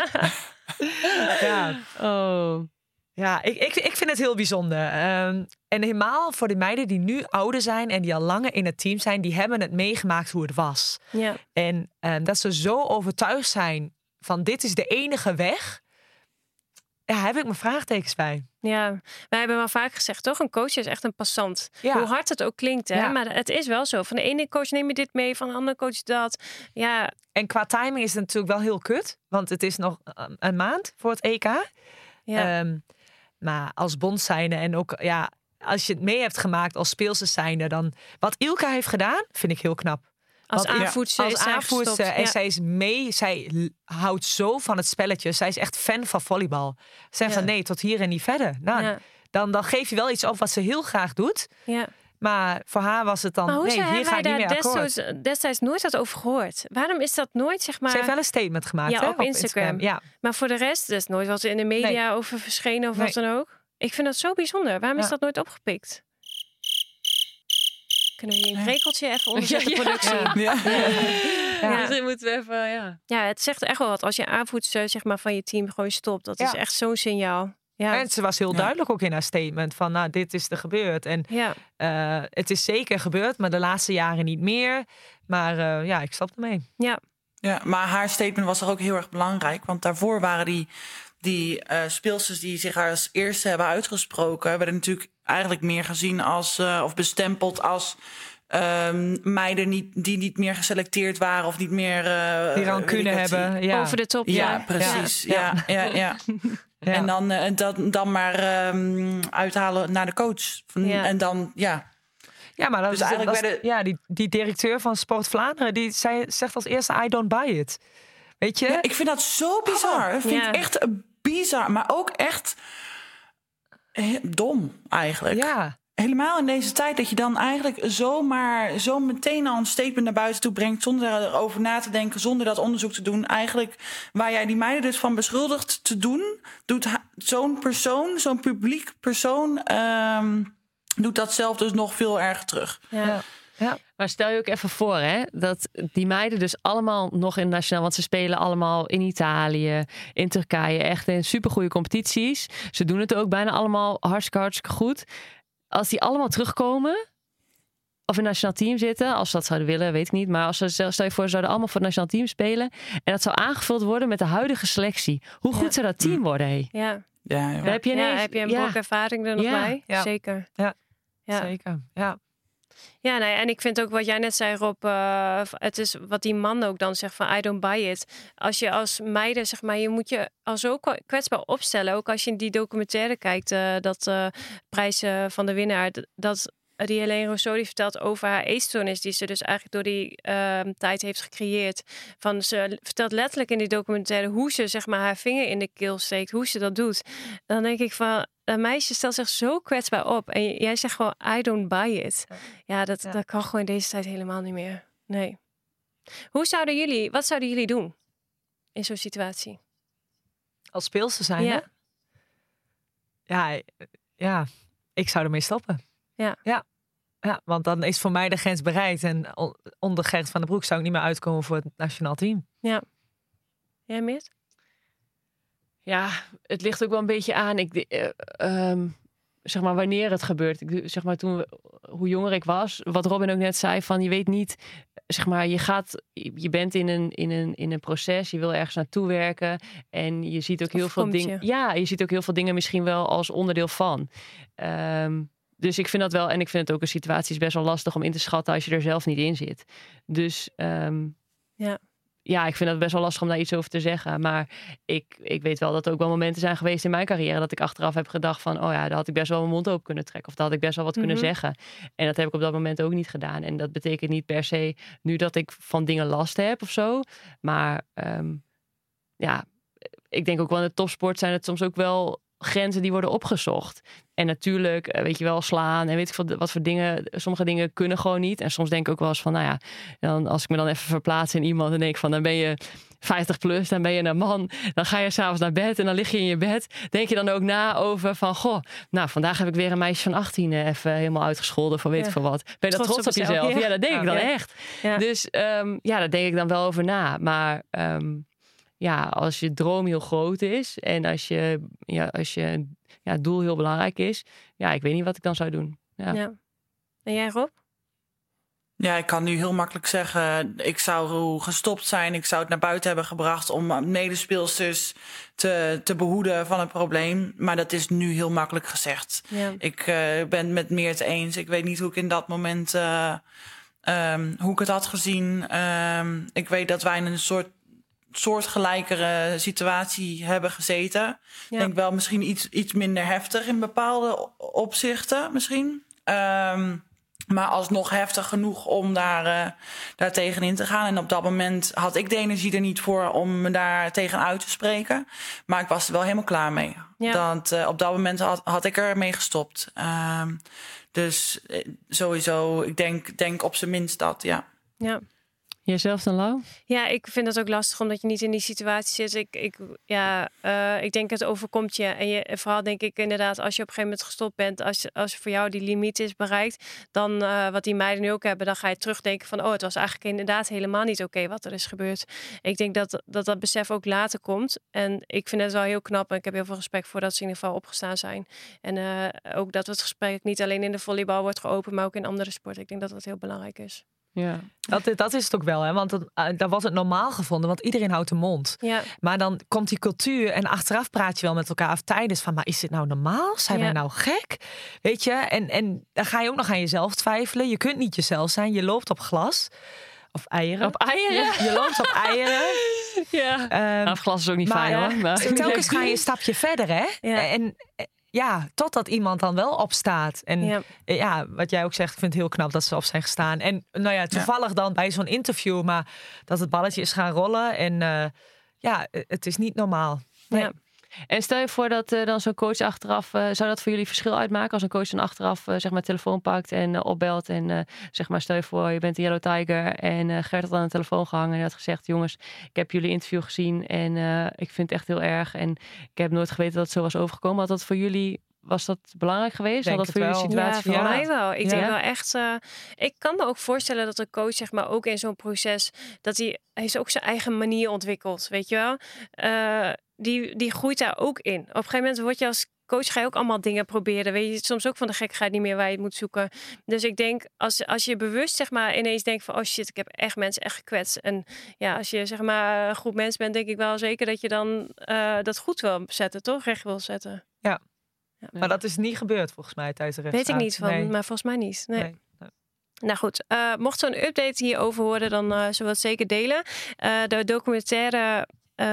Speaker 4: Ja,
Speaker 3: Oh.
Speaker 4: ja ik, ik, ik vind het heel bijzonder. Ehm, en helemaal voor de meiden die nu ouder zijn en die al langer in het team zijn, die hebben het meegemaakt hoe het was.
Speaker 6: Ja.
Speaker 4: En ehm, dat ze zo overtuigd zijn van dit is de enige weg. Ja, heb ik mijn vraagtekens bij.
Speaker 6: Ja, wij hebben wel vaak gezegd, toch? Een coach is echt een passant.
Speaker 4: Ja.
Speaker 6: Hoe hard het ook klinkt, hè?
Speaker 4: Ja.
Speaker 6: Maar het is wel zo. Van de ene coach neem je dit mee, van de andere coach dat. Ja,
Speaker 4: En qua timing is het natuurlijk wel heel kut. Want het is nog um, een maand voor het E K.
Speaker 6: ja.
Speaker 4: Ehm, maar als bond zijnde en ook ja, als je het mee hebt gemaakt als speelster zijnde, dan wat Ilka heeft gedaan, vind ik heel knap.
Speaker 6: als
Speaker 4: Want-
Speaker 6: aanvoerster
Speaker 4: Als
Speaker 6: is zij
Speaker 4: aanvoerster
Speaker 6: gestopt.
Speaker 4: en
Speaker 6: Ja.
Speaker 4: zij is mee, zij l- houdt zo van het spelletje. Zij is echt fan van volleybal. Zij
Speaker 6: Ja.
Speaker 4: van nee, tot hier en niet verder. Nou,
Speaker 6: Ja.
Speaker 4: dan, dan geef je wel iets op wat ze heel graag doet.
Speaker 6: Ja.
Speaker 4: Maar voor haar was het dan,
Speaker 6: Maar hoe
Speaker 4: nee,
Speaker 6: zijn
Speaker 4: hier ga
Speaker 6: wij
Speaker 4: ik niet
Speaker 6: daar
Speaker 4: meer akkoord.
Speaker 6: destijds, destijds nooit wat over gehoord? Waarom is dat nooit, zeg maar...
Speaker 4: Ze heeft wel een statement gemaakt
Speaker 6: Ja,
Speaker 4: hè,
Speaker 6: op Instagram.
Speaker 4: Ja.
Speaker 6: Maar voor de rest, er is nooit wat in de media over verschenen of
Speaker 4: Nee.
Speaker 6: wat dan ook. Ik vind dat zo bijzonder. Waarom is
Speaker 4: Ja.
Speaker 6: dat nooit opgepikt? Kunnen we hier een krekeltje even onderzetten,
Speaker 3: Ja, ja.
Speaker 6: productie?
Speaker 5: Ja.
Speaker 6: Ja.
Speaker 3: Misschien moeten we even, ja.
Speaker 6: Ja, het zegt echt wel wat. Als je aanvoerster zeg maar, van je team gewoon stopt. Dat is
Speaker 4: Ja.
Speaker 6: echt zo'n signaal. Ja.
Speaker 4: En ze was heel
Speaker 5: Ja.
Speaker 4: duidelijk ook in haar statement van, nou, dit is er gebeurd. En
Speaker 6: Ja.
Speaker 4: eh, het is zeker gebeurd, maar de laatste jaren niet meer. Maar eh, ja, ik stap ermee.
Speaker 6: Ja.
Speaker 5: Ja, maar haar statement was er ook heel erg belangrijk. Want daarvoor waren die, die eh speelsters die zich als eerste hebben uitgesproken, werden natuurlijk eigenlijk meer gezien als, eh, of bestempeld als ehm, meiden niet, die niet meer geselecteerd waren of niet meer. eh,
Speaker 4: Die dan
Speaker 5: weet
Speaker 4: kunnen
Speaker 5: ik wat,
Speaker 4: hebben. Ja.
Speaker 6: Over de top.
Speaker 5: Ja,
Speaker 6: Ja,
Speaker 5: precies.
Speaker 4: Ja.
Speaker 5: Ja, ja, ja.
Speaker 4: Ja.
Speaker 5: En dan, eh, dat, dan maar ehm, uithalen naar de coach. Van-
Speaker 6: Ja.
Speaker 5: En dan, ja.
Speaker 4: Ja, maar dat
Speaker 5: Dus
Speaker 4: is,
Speaker 5: eigenlijk
Speaker 4: dat is-
Speaker 5: werden-
Speaker 4: ja, die, die directeur van Sport Vlaanderen, die zei, zegt als eerste, I don't buy it. Weet je?
Speaker 5: Ja, ik vind dat zo bizar. Dat vind
Speaker 6: Ja.
Speaker 5: ik echt bizar. Maar ook echt eh, dom, eigenlijk.
Speaker 4: Ja.
Speaker 5: Helemaal in deze tijd dat je dan eigenlijk zomaar zo meteen al een statement naar buiten toe brengt zonder erover na te denken, zonder dat onderzoek te doen. Eigenlijk waar jij die meiden dus van beschuldigt te doen, doet ha- zo'n persoon, zo'n publiek persoon, ehm, doet dat zelf dus nog veel erger terug.
Speaker 6: Ja.
Speaker 4: Ja. Ja.
Speaker 3: Maar stel je ook even voor, hè, dat die meiden dus allemaal nog in nationaal, want ze spelen allemaal in Italië, in Turkije, echt in supergoeie competities. Ze doen het ook bijna allemaal hartstikke, hartstikke goed. Als die allemaal terugkomen, of in het nationaal team zitten, als ze dat zouden willen, weet ik niet. Maar als ze, stel je voor, ze zouden allemaal voor het nationaal team spelen en dat zou aangevuld worden met de huidige selectie. Hoe goed
Speaker 6: Ja.
Speaker 3: zou dat team worden, hé?
Speaker 6: Ja.
Speaker 5: Ja, joh.
Speaker 3: Daar heb je
Speaker 6: Ja,
Speaker 3: ineens,
Speaker 6: heb je een
Speaker 3: ja.
Speaker 6: brok ervaring er nog
Speaker 3: Ja.
Speaker 6: bij?
Speaker 4: Ja.
Speaker 6: Zeker.
Speaker 4: Ja.
Speaker 6: Ja.
Speaker 4: Zeker. Ja.
Speaker 6: Ja, nou ja, en ik vind ook wat jij net zei, Rob. eh, het is wat die man ook dan zegt van I don't buy it. Als je als meiden, zeg maar, je moet je al zo kwa- kwetsbaar opstellen. Ook als je in die documentaire kijkt, eh, dat eh prijzen van de winnaar, d- dat die Helene Rousseau die vertelt over haar eetstoornis, die ze dus eigenlijk door die ehm, tijd heeft gecreëerd. Van, ze vertelt letterlijk in die documentaire hoe ze zeg maar haar vinger in de keel steekt, hoe ze dat doet. Dan denk ik van, een meisje stelt zich zo kwetsbaar op en j- jij zegt gewoon I don't buy it. Ja, dat,
Speaker 4: Ja.
Speaker 6: dat kan gewoon in deze tijd helemaal niet meer. Nee. Hoe zouden jullie, wat zouden jullie doen in zo'n situatie?
Speaker 4: Als speelster zijn,
Speaker 6: Ja.
Speaker 4: hè? Ja, eh, ja, ik zou ermee stoppen.
Speaker 6: Ja.
Speaker 4: Ja. Ja, want dan is voor mij de grens bereikt. En o- onder Gert van den Broek zou ik niet meer uitkomen voor het nationaal team.
Speaker 6: Jij Meert?
Speaker 3: Ja, het ligt ook wel een beetje aan. Ik, eh, ehm, zeg maar wanneer het gebeurt. Ik, zeg maar toen we, hoe jonger ik was, wat Robin ook net zei, van je weet niet, zeg maar, je gaat, je bent in een, in een, in een proces, je wil ergens naartoe werken en je ziet ook heel veel
Speaker 6: Overkomt
Speaker 3: dingen.
Speaker 6: je.
Speaker 3: Ja, je ziet ook heel veel dingen misschien wel als onderdeel van. Ehm, dus ik vind dat wel, en ik vind het ook een situatie is best wel lastig om in te schatten als je er zelf niet in zit. Dus ehm,
Speaker 6: Ja.
Speaker 3: ja, ik vind het best wel lastig om daar iets over te zeggen. Maar ik, ik weet wel dat er ook wel momenten zijn geweest in mijn carrière dat ik achteraf heb gedacht van, oh ja, daar had ik best wel mijn mond open kunnen trekken. Of daar had ik best wel wat kunnen
Speaker 6: Mhm.
Speaker 3: zeggen. En dat heb ik op dat moment ook niet gedaan. En dat betekent niet per se nu dat ik van dingen last heb of zo. Maar ehm, ja, ik denk ook wel in de topsport zijn het soms ook wel grenzen die worden opgezocht. En natuurlijk, uh, weet je wel, slaan en weet ik veel, wat voor dingen. Sommige dingen kunnen gewoon niet. En soms denk ik ook wel eens van, nou ja, dan, als ik me dan even verplaats in iemand en denk ik van, dan ben je vijftig plus, dan ben je een man. Dan ga je s'avonds naar bed en dan lig je in je bed. Denk je dan ook na over van, goh, nou, vandaag heb ik weer een meisje van achttien even helemaal uitgescholden voor weet ik
Speaker 6: Ja.
Speaker 3: veel wat. Ben je dan trots, trots op jezelf? Ja, ja dat denk
Speaker 6: ja.
Speaker 3: ik dan
Speaker 6: Ja.
Speaker 3: echt.
Speaker 6: Ja.
Speaker 3: Dus um, ja, daar denk ik dan wel over na. Maar um, ja, als je droom heel groot is en als je, ja, als je ja, het doel heel belangrijk is, ja, ik weet niet wat ik dan zou doen. Ja.
Speaker 6: Ja. En jij, Rob?
Speaker 5: Ja, ik kan nu heel makkelijk zeggen, ik zou gestopt zijn. Ik zou het naar buiten hebben gebracht om medespeelsters te, te behoeden van het probleem. Maar dat is nu heel makkelijk gezegd.
Speaker 6: Ja.
Speaker 5: Ik uh, ben het met Meert eens. Ik weet niet hoe ik in dat moment, uh, um, hoe ik het had gezien. Um, ik weet dat wij in een soort soortgelijkere situatie hebben gezeten.
Speaker 6: Ja.
Speaker 5: Ik denk wel misschien iets, iets minder heftig in bepaalde opzichten misschien. Um, Maar alsnog heftig genoeg om daar, uh, daar tegenin te gaan. En op dat moment had ik de energie er niet voor om me daar tegen uit te spreken. Maar ik was er wel helemaal klaar mee.
Speaker 6: Ja.
Speaker 5: Dat, uh, op dat moment had, had ik er mee gestopt. Uh, dus uh, sowieso, ik denk, denk op zijn minst dat, ja.
Speaker 6: Ja.
Speaker 3: Jezelf dan, Lau?
Speaker 6: Ja, ik vind dat ook lastig omdat je niet in die situatie zit. Ik, ik, ja, uh, ik denk het overkomt je. En je, vooral denk ik inderdaad, als je op een gegeven moment gestopt bent, als, als voor jou die limiet is bereikt, dan uh, wat die meiden nu ook hebben, dan ga je terugdenken van, oh, het was eigenlijk inderdaad helemaal niet oké okay wat er is gebeurd. Ik denk dat, dat dat besef ook later komt. En ik vind het wel heel knap en ik heb heel veel respect voor dat ze in ieder geval opgestaan zijn. En uh, ook dat het gesprek niet alleen in de volleybal wordt geopend, maar ook in andere sporten. Ik denk dat dat heel belangrijk is.
Speaker 3: Ja.
Speaker 4: Dat, dat is het ook wel, hè? Want dat, uh, daar was het normaal gevonden, want iedereen houdt de mond.
Speaker 6: Ja.
Speaker 4: Maar dan komt die cultuur en achteraf praat je wel met elkaar af tijdens van, maar is dit nou normaal? Zijn
Speaker 6: Ja.
Speaker 4: wij nou gek? Weet je? En, en dan ga je ook nog aan jezelf twijfelen. Je kunt niet jezelf zijn. Je loopt op glas. Of eieren.
Speaker 3: Op eieren?
Speaker 4: Ja, je loopt op eieren.
Speaker 3: Ja.
Speaker 4: Um,
Speaker 3: nou, glas is ook niet
Speaker 4: maar,
Speaker 3: fijn, hoor. Maar...
Speaker 4: Telkens ga je een stapje verder, hè?
Speaker 6: Ja.
Speaker 4: En ja, totdat iemand dan wel opstaat. En
Speaker 6: Ja.
Speaker 4: ja, wat jij ook zegt, ik vind het heel knap dat ze op zijn gestaan. En nou ja, toevallig dan bij zo'n interview, maar dat het balletje is gaan rollen. En uh, ja, het is niet normaal. Nee.
Speaker 6: Ja.
Speaker 3: En stel je voor dat uh, dan zo'n coach achteraf, uh, zou dat voor jullie verschil uitmaken? Als een coach dan achteraf uh, zeg maar telefoon pakt en uh, opbelt en uh, zeg maar stel je voor je bent een Yellow Tiger en uh, Gert had aan de telefoon gehangen en had gezegd, jongens, ik heb jullie interview gezien en uh, ik vind het echt heel erg en ik heb nooit geweten dat het zo was overgekomen. Had dat voor jullie, was dat belangrijk geweest?
Speaker 4: Denk
Speaker 3: Had dat voor jullie
Speaker 4: wel.
Speaker 3: situatie
Speaker 6: Ja, voor
Speaker 3: veranderd?
Speaker 6: mij wel. Ik
Speaker 3: Ja.
Speaker 6: denk wel echt. Uh, ik kan me ook voorstellen dat de coach, zeg maar, ook in zo'n proces, dat hij, hij is ook zijn eigen manier ontwikkeld, weet je wel. Uh, die, die groeit daar ook in. Op een gegeven moment word je als coach, ga je ook allemaal dingen proberen. Weet je soms ook van de gekkigheid niet meer waar je het moet zoeken. Dus ik denk, als, als je bewust, zeg maar, ineens denkt van, oh shit, ik heb echt mensen echt gekwetst. En ja, als je, zeg maar, een groep mensen bent, denk ik wel zeker dat je dan uh, dat goed wil zetten, toch? Recht wil zetten.
Speaker 4: Ja.
Speaker 6: Ja.
Speaker 4: Maar dat is niet gebeurd volgens mij tijdens de
Speaker 6: Weet
Speaker 4: rechtszaak.
Speaker 6: ik niet van,
Speaker 4: Nee.
Speaker 6: maar volgens mij niet. Nee.
Speaker 4: Nee. Nee.
Speaker 6: Nou goed, uh, mocht zo'n update hierover worden, dan uh, zullen we het zeker delen. Uh, de documentaire,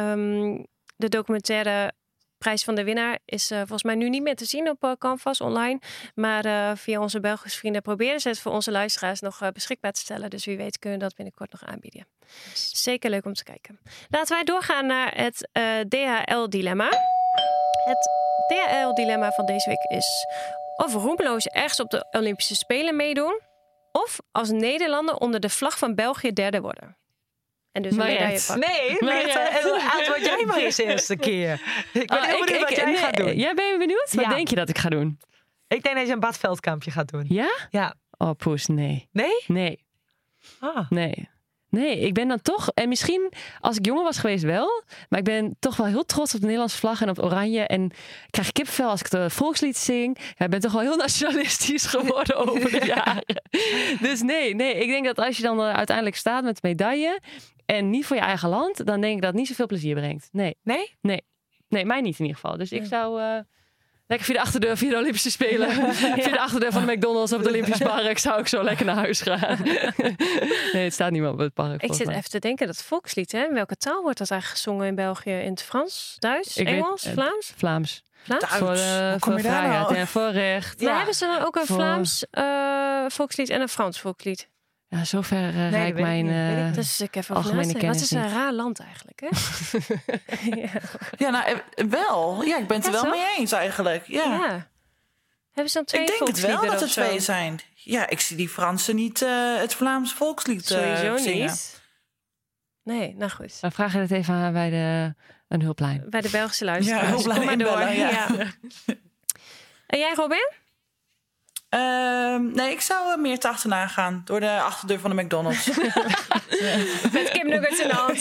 Speaker 6: um, de documentaire prijs van de winnaar is uh, volgens mij nu niet meer te zien op uh, Canvas online. Maar uh, via onze Belgische vrienden proberen ze het voor onze luisteraars nog uh, beschikbaar te stellen. Dus wie weet kunnen we dat binnenkort nog aanbieden. Zeker leuk om te kijken. Laten wij doorgaan naar het uh, D H L-dilemma. Het D H L-dilemma van deze week is of roemloos ergens op de Olympische Spelen meedoen, of als Nederlander onder de vlag van België derde worden. En dus een
Speaker 3: Mariette.
Speaker 6: medaille pakken.
Speaker 4: Nee,
Speaker 3: Maar
Speaker 4: Mariette,
Speaker 3: ja.
Speaker 4: antwoord jij maar eens de eerste keer. Ik ben
Speaker 3: Oh,
Speaker 4: heel benieuwd wat jij
Speaker 3: nee,
Speaker 4: gaat doen.
Speaker 3: Jij bent benieuwd? Wat
Speaker 4: Ja.
Speaker 3: denk je dat ik ga doen?
Speaker 4: Ik denk dat je een badveldkampje gaat doen.
Speaker 3: Ja?
Speaker 4: Ja.
Speaker 3: Oh, poes, nee.
Speaker 4: Nee?
Speaker 3: Nee.
Speaker 4: Ah.
Speaker 3: Nee. Nee, ik ben dan toch... En misschien als ik jonger was geweest wel. Maar ik ben toch wel heel trots op de Nederlandse vlag en op het oranje. En ik krijg kippenvel als ik het volkslied zing. Ja, ik ben toch wel heel nationalistisch geworden over de jaren. Dus nee, nee, ik denk dat als je dan uh, uiteindelijk staat met de medaille... en niet voor je eigen land... dan denk ik dat het niet zoveel plezier brengt. Nee.
Speaker 4: Nee?
Speaker 3: Nee. Nee, mij niet in ieder geval. Dus ik zou... Uh, Lekker via de achterdeur, via de Olympische Spelen. Via de achterdeur van de McDonald's op het Olympisch Park zou ik zo lekker naar huis gaan. Nee, het staat niet meer op het park.
Speaker 6: Ik zit
Speaker 3: mij.
Speaker 6: even te denken, dat volkslied, hè? In welke taal wordt dat eigenlijk gezongen in België? In het Frans, Duits,
Speaker 3: Ik weet-
Speaker 6: Engels,
Speaker 3: eh,
Speaker 6: Vlaams?
Speaker 3: Vlaams.
Speaker 6: Vlaams?
Speaker 5: Duits.
Speaker 3: Voor,
Speaker 5: Hoe
Speaker 3: uh,
Speaker 5: kom
Speaker 3: voor
Speaker 5: je daar
Speaker 3: vrijheid
Speaker 5: nou?
Speaker 3: en voor recht.
Speaker 6: Maar
Speaker 4: Ja.
Speaker 6: hebben ze dan ook een
Speaker 3: Voor-
Speaker 6: Vlaams uh, volkslied en een Frans volkslied?
Speaker 3: Ja, zover uh,
Speaker 4: dat
Speaker 3: rijk
Speaker 4: weet ik
Speaker 3: mijn...
Speaker 4: niet, weet ik
Speaker 3: uh,
Speaker 4: niet.
Speaker 6: Dus ik even over
Speaker 3: algemene
Speaker 6: nadenken. Wat
Speaker 3: kennis
Speaker 6: is een
Speaker 3: niet.
Speaker 6: raar land eigenlijk, hè? ja.
Speaker 5: Ja, nou, eh, wel. Ja, ik ben het er
Speaker 6: Ja,
Speaker 5: wel
Speaker 6: zo?
Speaker 5: mee eens eigenlijk. Ja.
Speaker 6: Ja. Hebben ze dan twee
Speaker 5: Ik denk het wel
Speaker 6: volksliederen
Speaker 5: dat er
Speaker 6: of zo?
Speaker 5: twee zijn. Ja, ik zie die Fransen niet uh, het Vlaams volkslied uh,
Speaker 6: Sowieso
Speaker 5: zingen.
Speaker 6: niet. Nee, nou goed.
Speaker 3: We vragen het even aan bij de, een hulplijn.
Speaker 6: Bij de Belgische luisteraars.
Speaker 5: Ja, hulplijn
Speaker 6: Kom maar door.
Speaker 5: inbellen, ja.
Speaker 6: Ja. En jij, Robin?
Speaker 5: Uh, nee, ik zou uh, meer te achterna gaan. Door de achterdeur van de McDonald's.
Speaker 6: Met kipnuggets in de hand.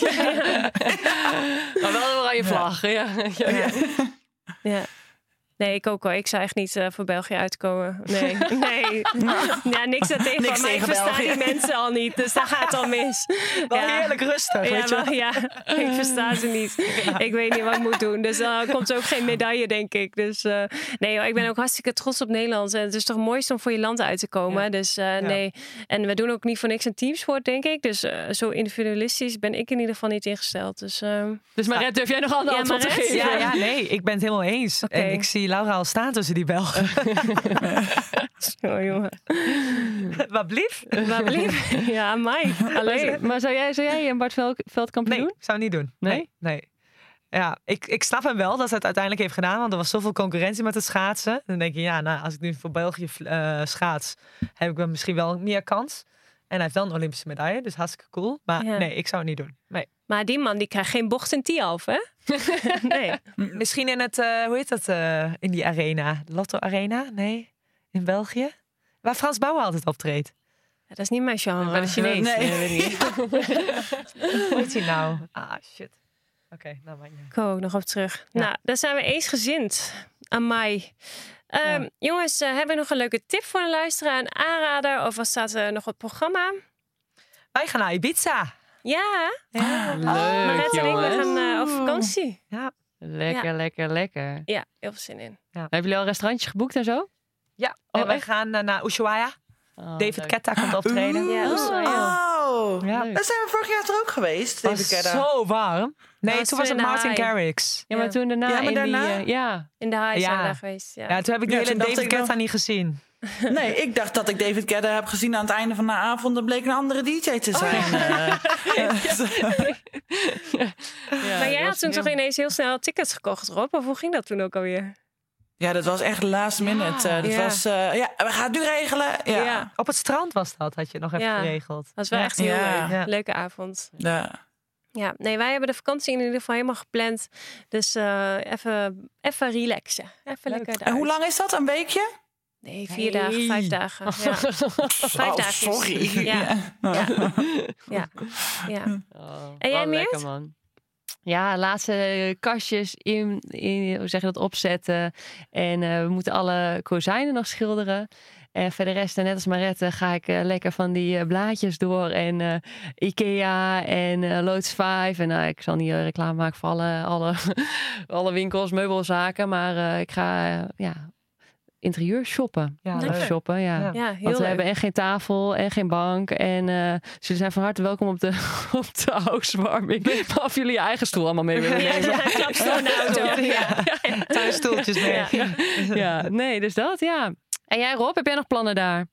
Speaker 3: Maar wel een oranje vlag. Ja. Ja.
Speaker 5: Ja.
Speaker 6: Ja. Nee, ik ook wel. Ik zou echt niet uh, voor België uitkomen. Nee, nee. Ja, niks daartegen.
Speaker 5: Niks
Speaker 6: Maar ik
Speaker 5: tegen
Speaker 6: versta
Speaker 5: België.
Speaker 6: die mensen al niet. Dus daar gaat het al mis.
Speaker 4: Wel
Speaker 6: Ja.
Speaker 4: heerlijk rustig,
Speaker 6: Ja,
Speaker 4: weet je wel.
Speaker 6: maar, ja, ik versta ze niet. Ik weet niet wat ik moet doen. Dus dan komt er ook geen medaille, denk ik. Dus uh, nee, hoor, ik ben ook hartstikke trots op Nederland. En het is toch het mooiste om voor je land uit te komen.
Speaker 3: Ja.
Speaker 6: Dus uh, nee. En we doen ook niet voor niks een teamsport, denk ik. Dus uh, zo individualistisch ben ik in ieder geval niet ingesteld. Dus, uh,
Speaker 3: Dus Maret, durf jij nog een ander
Speaker 6: Ja,
Speaker 3: antwoord te
Speaker 6: Maret?
Speaker 3: geven?
Speaker 4: Ja, ja, nee, ik ben het helemaal eens.
Speaker 6: Oké.
Speaker 4: En ik zie Laura al staan tussen die Belgen.
Speaker 6: oh, jongen.
Speaker 4: Wat blief?
Speaker 6: Waar blief? Ja, mij.
Speaker 3: Maar,
Speaker 6: Alleen.
Speaker 3: maar zou jij, zou jij een Bart Vel- Veldkampioen
Speaker 4: Nee,
Speaker 3: doen?
Speaker 4: ik zou het niet doen.
Speaker 3: Nee?
Speaker 4: Nee? Nee. Ja, ik, ik snap hem wel dat hij het uiteindelijk heeft gedaan. Want er was zoveel concurrentie met het schaatsen. Dan denk je, ja, nou, als ik nu voor België uh, schaats, heb ik wel misschien wel meer kans. En hij heeft wel een Olympische medaille, dus hartstikke cool. Maar
Speaker 6: Ja.
Speaker 4: nee, ik zou het niet doen. Nee.
Speaker 6: Maar die man die krijgt geen bocht in Tialf, hè? Nee.
Speaker 4: Misschien in het, uh, hoe heet dat, uh, in die arena? De Lotto Arena? Nee, in België? Waar Frans Bauer altijd optreedt.
Speaker 6: Ja, dat is niet mijn genre.
Speaker 3: Bij de Chinees.
Speaker 5: Nee.
Speaker 3: Nee, weet ik niet.
Speaker 4: Hoe heet hij nou? Ah, shit. Oké, okay, nou maar ja.
Speaker 6: Ik kom ook nog op terug.
Speaker 4: Ja.
Speaker 6: Nou, daar zijn we eensgezind. Amai. Um,
Speaker 4: Ja.
Speaker 6: Jongens, uh, hebben we nog een leuke tip voor de luisteraar? Een aanrader? Of wat staat er nog op het programma?
Speaker 4: Wij gaan naar Ibiza.
Speaker 6: Ja,
Speaker 4: Ja.
Speaker 3: Leuk,
Speaker 6: Maret en ik we
Speaker 3: jongens.
Speaker 6: gaan uh, op vakantie.
Speaker 4: Ja.
Speaker 3: Lekker,
Speaker 6: Ja.
Speaker 3: lekker, lekker.
Speaker 6: Ja, heel veel zin in.
Speaker 3: Hebben jullie al restaurantjes geboekt en zo?
Speaker 4: Ja,
Speaker 3: Oh,
Speaker 4: en wij
Speaker 3: echt?
Speaker 4: gaan uh, naar Ushuaia.
Speaker 3: Oh,
Speaker 4: David
Speaker 3: leuk.
Speaker 4: Guetta komt optreden.
Speaker 6: Ja, dat is wel heel-
Speaker 5: Oh,
Speaker 4: Ja.
Speaker 5: daar zijn we vorig jaar toch ook geweest,
Speaker 4: Het
Speaker 5: David
Speaker 4: was
Speaker 5: Guetta.
Speaker 4: zo warm. Nee,
Speaker 6: was
Speaker 4: toen was
Speaker 6: toen
Speaker 4: het
Speaker 6: in de
Speaker 4: Martin
Speaker 6: haai.
Speaker 4: Garrix.
Speaker 3: Ja, maar
Speaker 6: Ja.
Speaker 3: toen daarna
Speaker 5: Ja, maar
Speaker 3: in
Speaker 5: daarna?
Speaker 3: die... uh, ja.
Speaker 6: In de high
Speaker 4: Ja.
Speaker 6: zijn we daar geweest. Ja.
Speaker 4: Ja, toen heb ik die
Speaker 5: Ja,
Speaker 4: hele
Speaker 5: toen dacht
Speaker 4: David
Speaker 5: ik
Speaker 4: Guetta
Speaker 5: nog-
Speaker 4: niet gezien.
Speaker 5: Nee, ik dacht dat ik David Guetta heb gezien aan het einde van de avond. Dat bleek een andere D J te zijn.
Speaker 3: ja.
Speaker 6: maar jij
Speaker 3: dat
Speaker 6: had
Speaker 3: was
Speaker 6: toen
Speaker 3: heel-
Speaker 6: toch ineens heel snel tickets gekocht, Rob? Of hoe ging dat toen ook alweer?
Speaker 5: Ja, dat was echt last minute. Uh, dat
Speaker 6: Ja.
Speaker 5: was, uh, ja, we gaan het nu regelen. Ja.
Speaker 6: Ja.
Speaker 5: Ja.
Speaker 4: Op het strand was dat, had je het nog even
Speaker 6: Ja.
Speaker 4: geregeld.
Speaker 6: Dat was wel
Speaker 4: Ja.
Speaker 6: echt heel
Speaker 5: Ja.
Speaker 6: leuk.
Speaker 4: Ja.
Speaker 6: Leuke avond.
Speaker 5: Ja.
Speaker 6: Ja, nee, wij hebben de vakantie in ieder geval helemaal gepland. Dus uh, even, even relaxen. Even
Speaker 4: Leuk.
Speaker 6: lekker
Speaker 5: En
Speaker 6: eruit.
Speaker 5: hoe lang is dat? Een weekje?
Speaker 6: Nee, vier
Speaker 4: Nee.
Speaker 6: dagen, vijf dagen. Ja. Vijf
Speaker 5: Oh,
Speaker 6: dagen.
Speaker 5: sorry.
Speaker 6: Ja. Ja. Ja. Ja.
Speaker 3: Oh,
Speaker 6: En jij,
Speaker 3: wel
Speaker 6: Meert?
Speaker 3: lekker, man. Ja, laatste kastjes in, in hoe zeg je dat, opzetten. En uh, we moeten alle kozijnen nog schilderen. En verder rest, net als Marette, ga ik uh, lekker van die uh, blaadjes door. En uh, Ikea en uh, Loods vijf. En uh, ik zal niet uh, reclame maken voor alle, alle, alle winkels, meubelzaken. Maar uh, ik ga uh, ja, interieur shoppen.
Speaker 4: Ja,
Speaker 6: Lekker.
Speaker 4: leuk.
Speaker 3: shoppen, ja.
Speaker 4: Ja.
Speaker 6: Ja, heel
Speaker 3: Want we
Speaker 6: leuk.
Speaker 3: hebben en geen tafel en geen bank. En uh, jullie zijn van harte welkom op de, op de housewarming. Maar of jullie je eigen stoel allemaal mee willen nemen.
Speaker 6: Ja, klapstoel in de auto. Ja.
Speaker 4: Thuisstoeltjes mee.
Speaker 6: Ja.
Speaker 3: Ja, nee, dus dat, ja. En jij, Rob, heb jij nog plannen daar?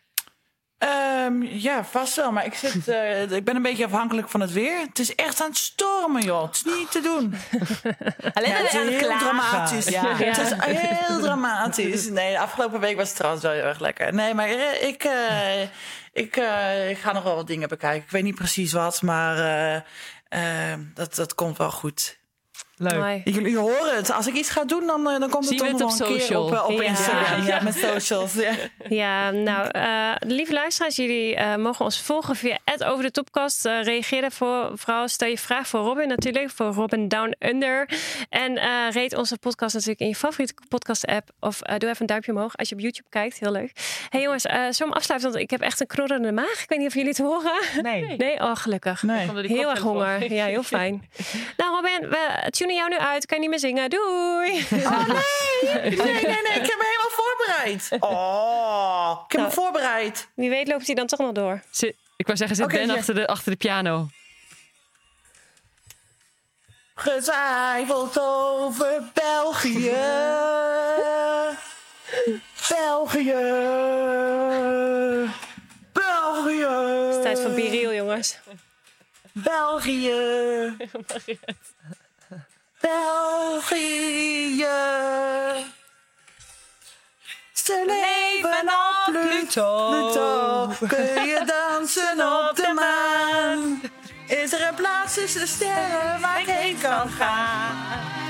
Speaker 5: Um, ja, vast wel. Maar ik, zit, uh, ik ben een beetje afhankelijk van het weer. Het is echt aan het stormen, joh. Het is niet te doen.
Speaker 4: Alleen
Speaker 5: Ja, het is
Speaker 4: aan het
Speaker 5: heel
Speaker 4: klagen.
Speaker 5: dramatisch.
Speaker 4: Ja.
Speaker 5: Het is heel dramatisch. Nee, de afgelopen week was het trouwens wel heel erg lekker. Nee, maar uh, ik, uh, ik, uh, ik ga nog wel wat dingen bekijken. Ik weet niet precies wat, maar uh, uh, dat, dat komt wel goed.
Speaker 4: Leuk.
Speaker 6: Mooi.
Speaker 5: Jullie, jullie horen het. Als ik iets ga doen, dan, uh, dan komt
Speaker 3: Zien
Speaker 5: het
Speaker 3: we
Speaker 5: toch
Speaker 3: het
Speaker 5: nog
Speaker 3: op
Speaker 5: een keer
Speaker 3: social?
Speaker 5: op, uh, op
Speaker 6: Ja.
Speaker 5: Instagram. Ja,
Speaker 6: Ja.
Speaker 5: met socials. Ja.
Speaker 6: Ja, nou, uh, lieve luisteraars, jullie uh, mogen ons volgen via at over de topkast. Uh, reageer daarvoor. Vooral stel je vraag voor Robin natuurlijk, voor Robin Down Under. En uh, rate onze podcast natuurlijk in je favoriete podcast app. Of uh, doe even een duimpje omhoog als je op YouTube kijkt. Heel leuk. Hey jongens, uh, zullen we afsluiten? Want ik heb echt een knorrende maag. Ik weet niet of jullie het horen.
Speaker 4: Nee.
Speaker 6: Nee, oh gelukkig.
Speaker 5: Nee.
Speaker 3: Komt door die
Speaker 6: Heel erg
Speaker 3: koptelefoon.
Speaker 6: honger. Ja, heel fijn. Nou Robin, we tunen jou nu uit. Kan je niet meer zingen. Doei!
Speaker 5: Oh nee! Nee, nee, nee. Ik heb me helemaal voorbereid. Oh, ik heb me
Speaker 6: Nou.
Speaker 5: voorbereid.
Speaker 6: Wie weet loopt hij dan toch nog door.
Speaker 3: Zit, ik wou zeggen, zit
Speaker 5: Oké,
Speaker 3: Ben
Speaker 5: ja.
Speaker 3: achter, de, achter de piano.
Speaker 5: Getwijfeld over België. België. België.
Speaker 6: Het is tijd voor Biriel, jongens.
Speaker 5: België. België. er leven op Pluto? Pluto? Kun je dansen op de maan? Is er een plaats tussen de sterren waar ik heen kan gaan?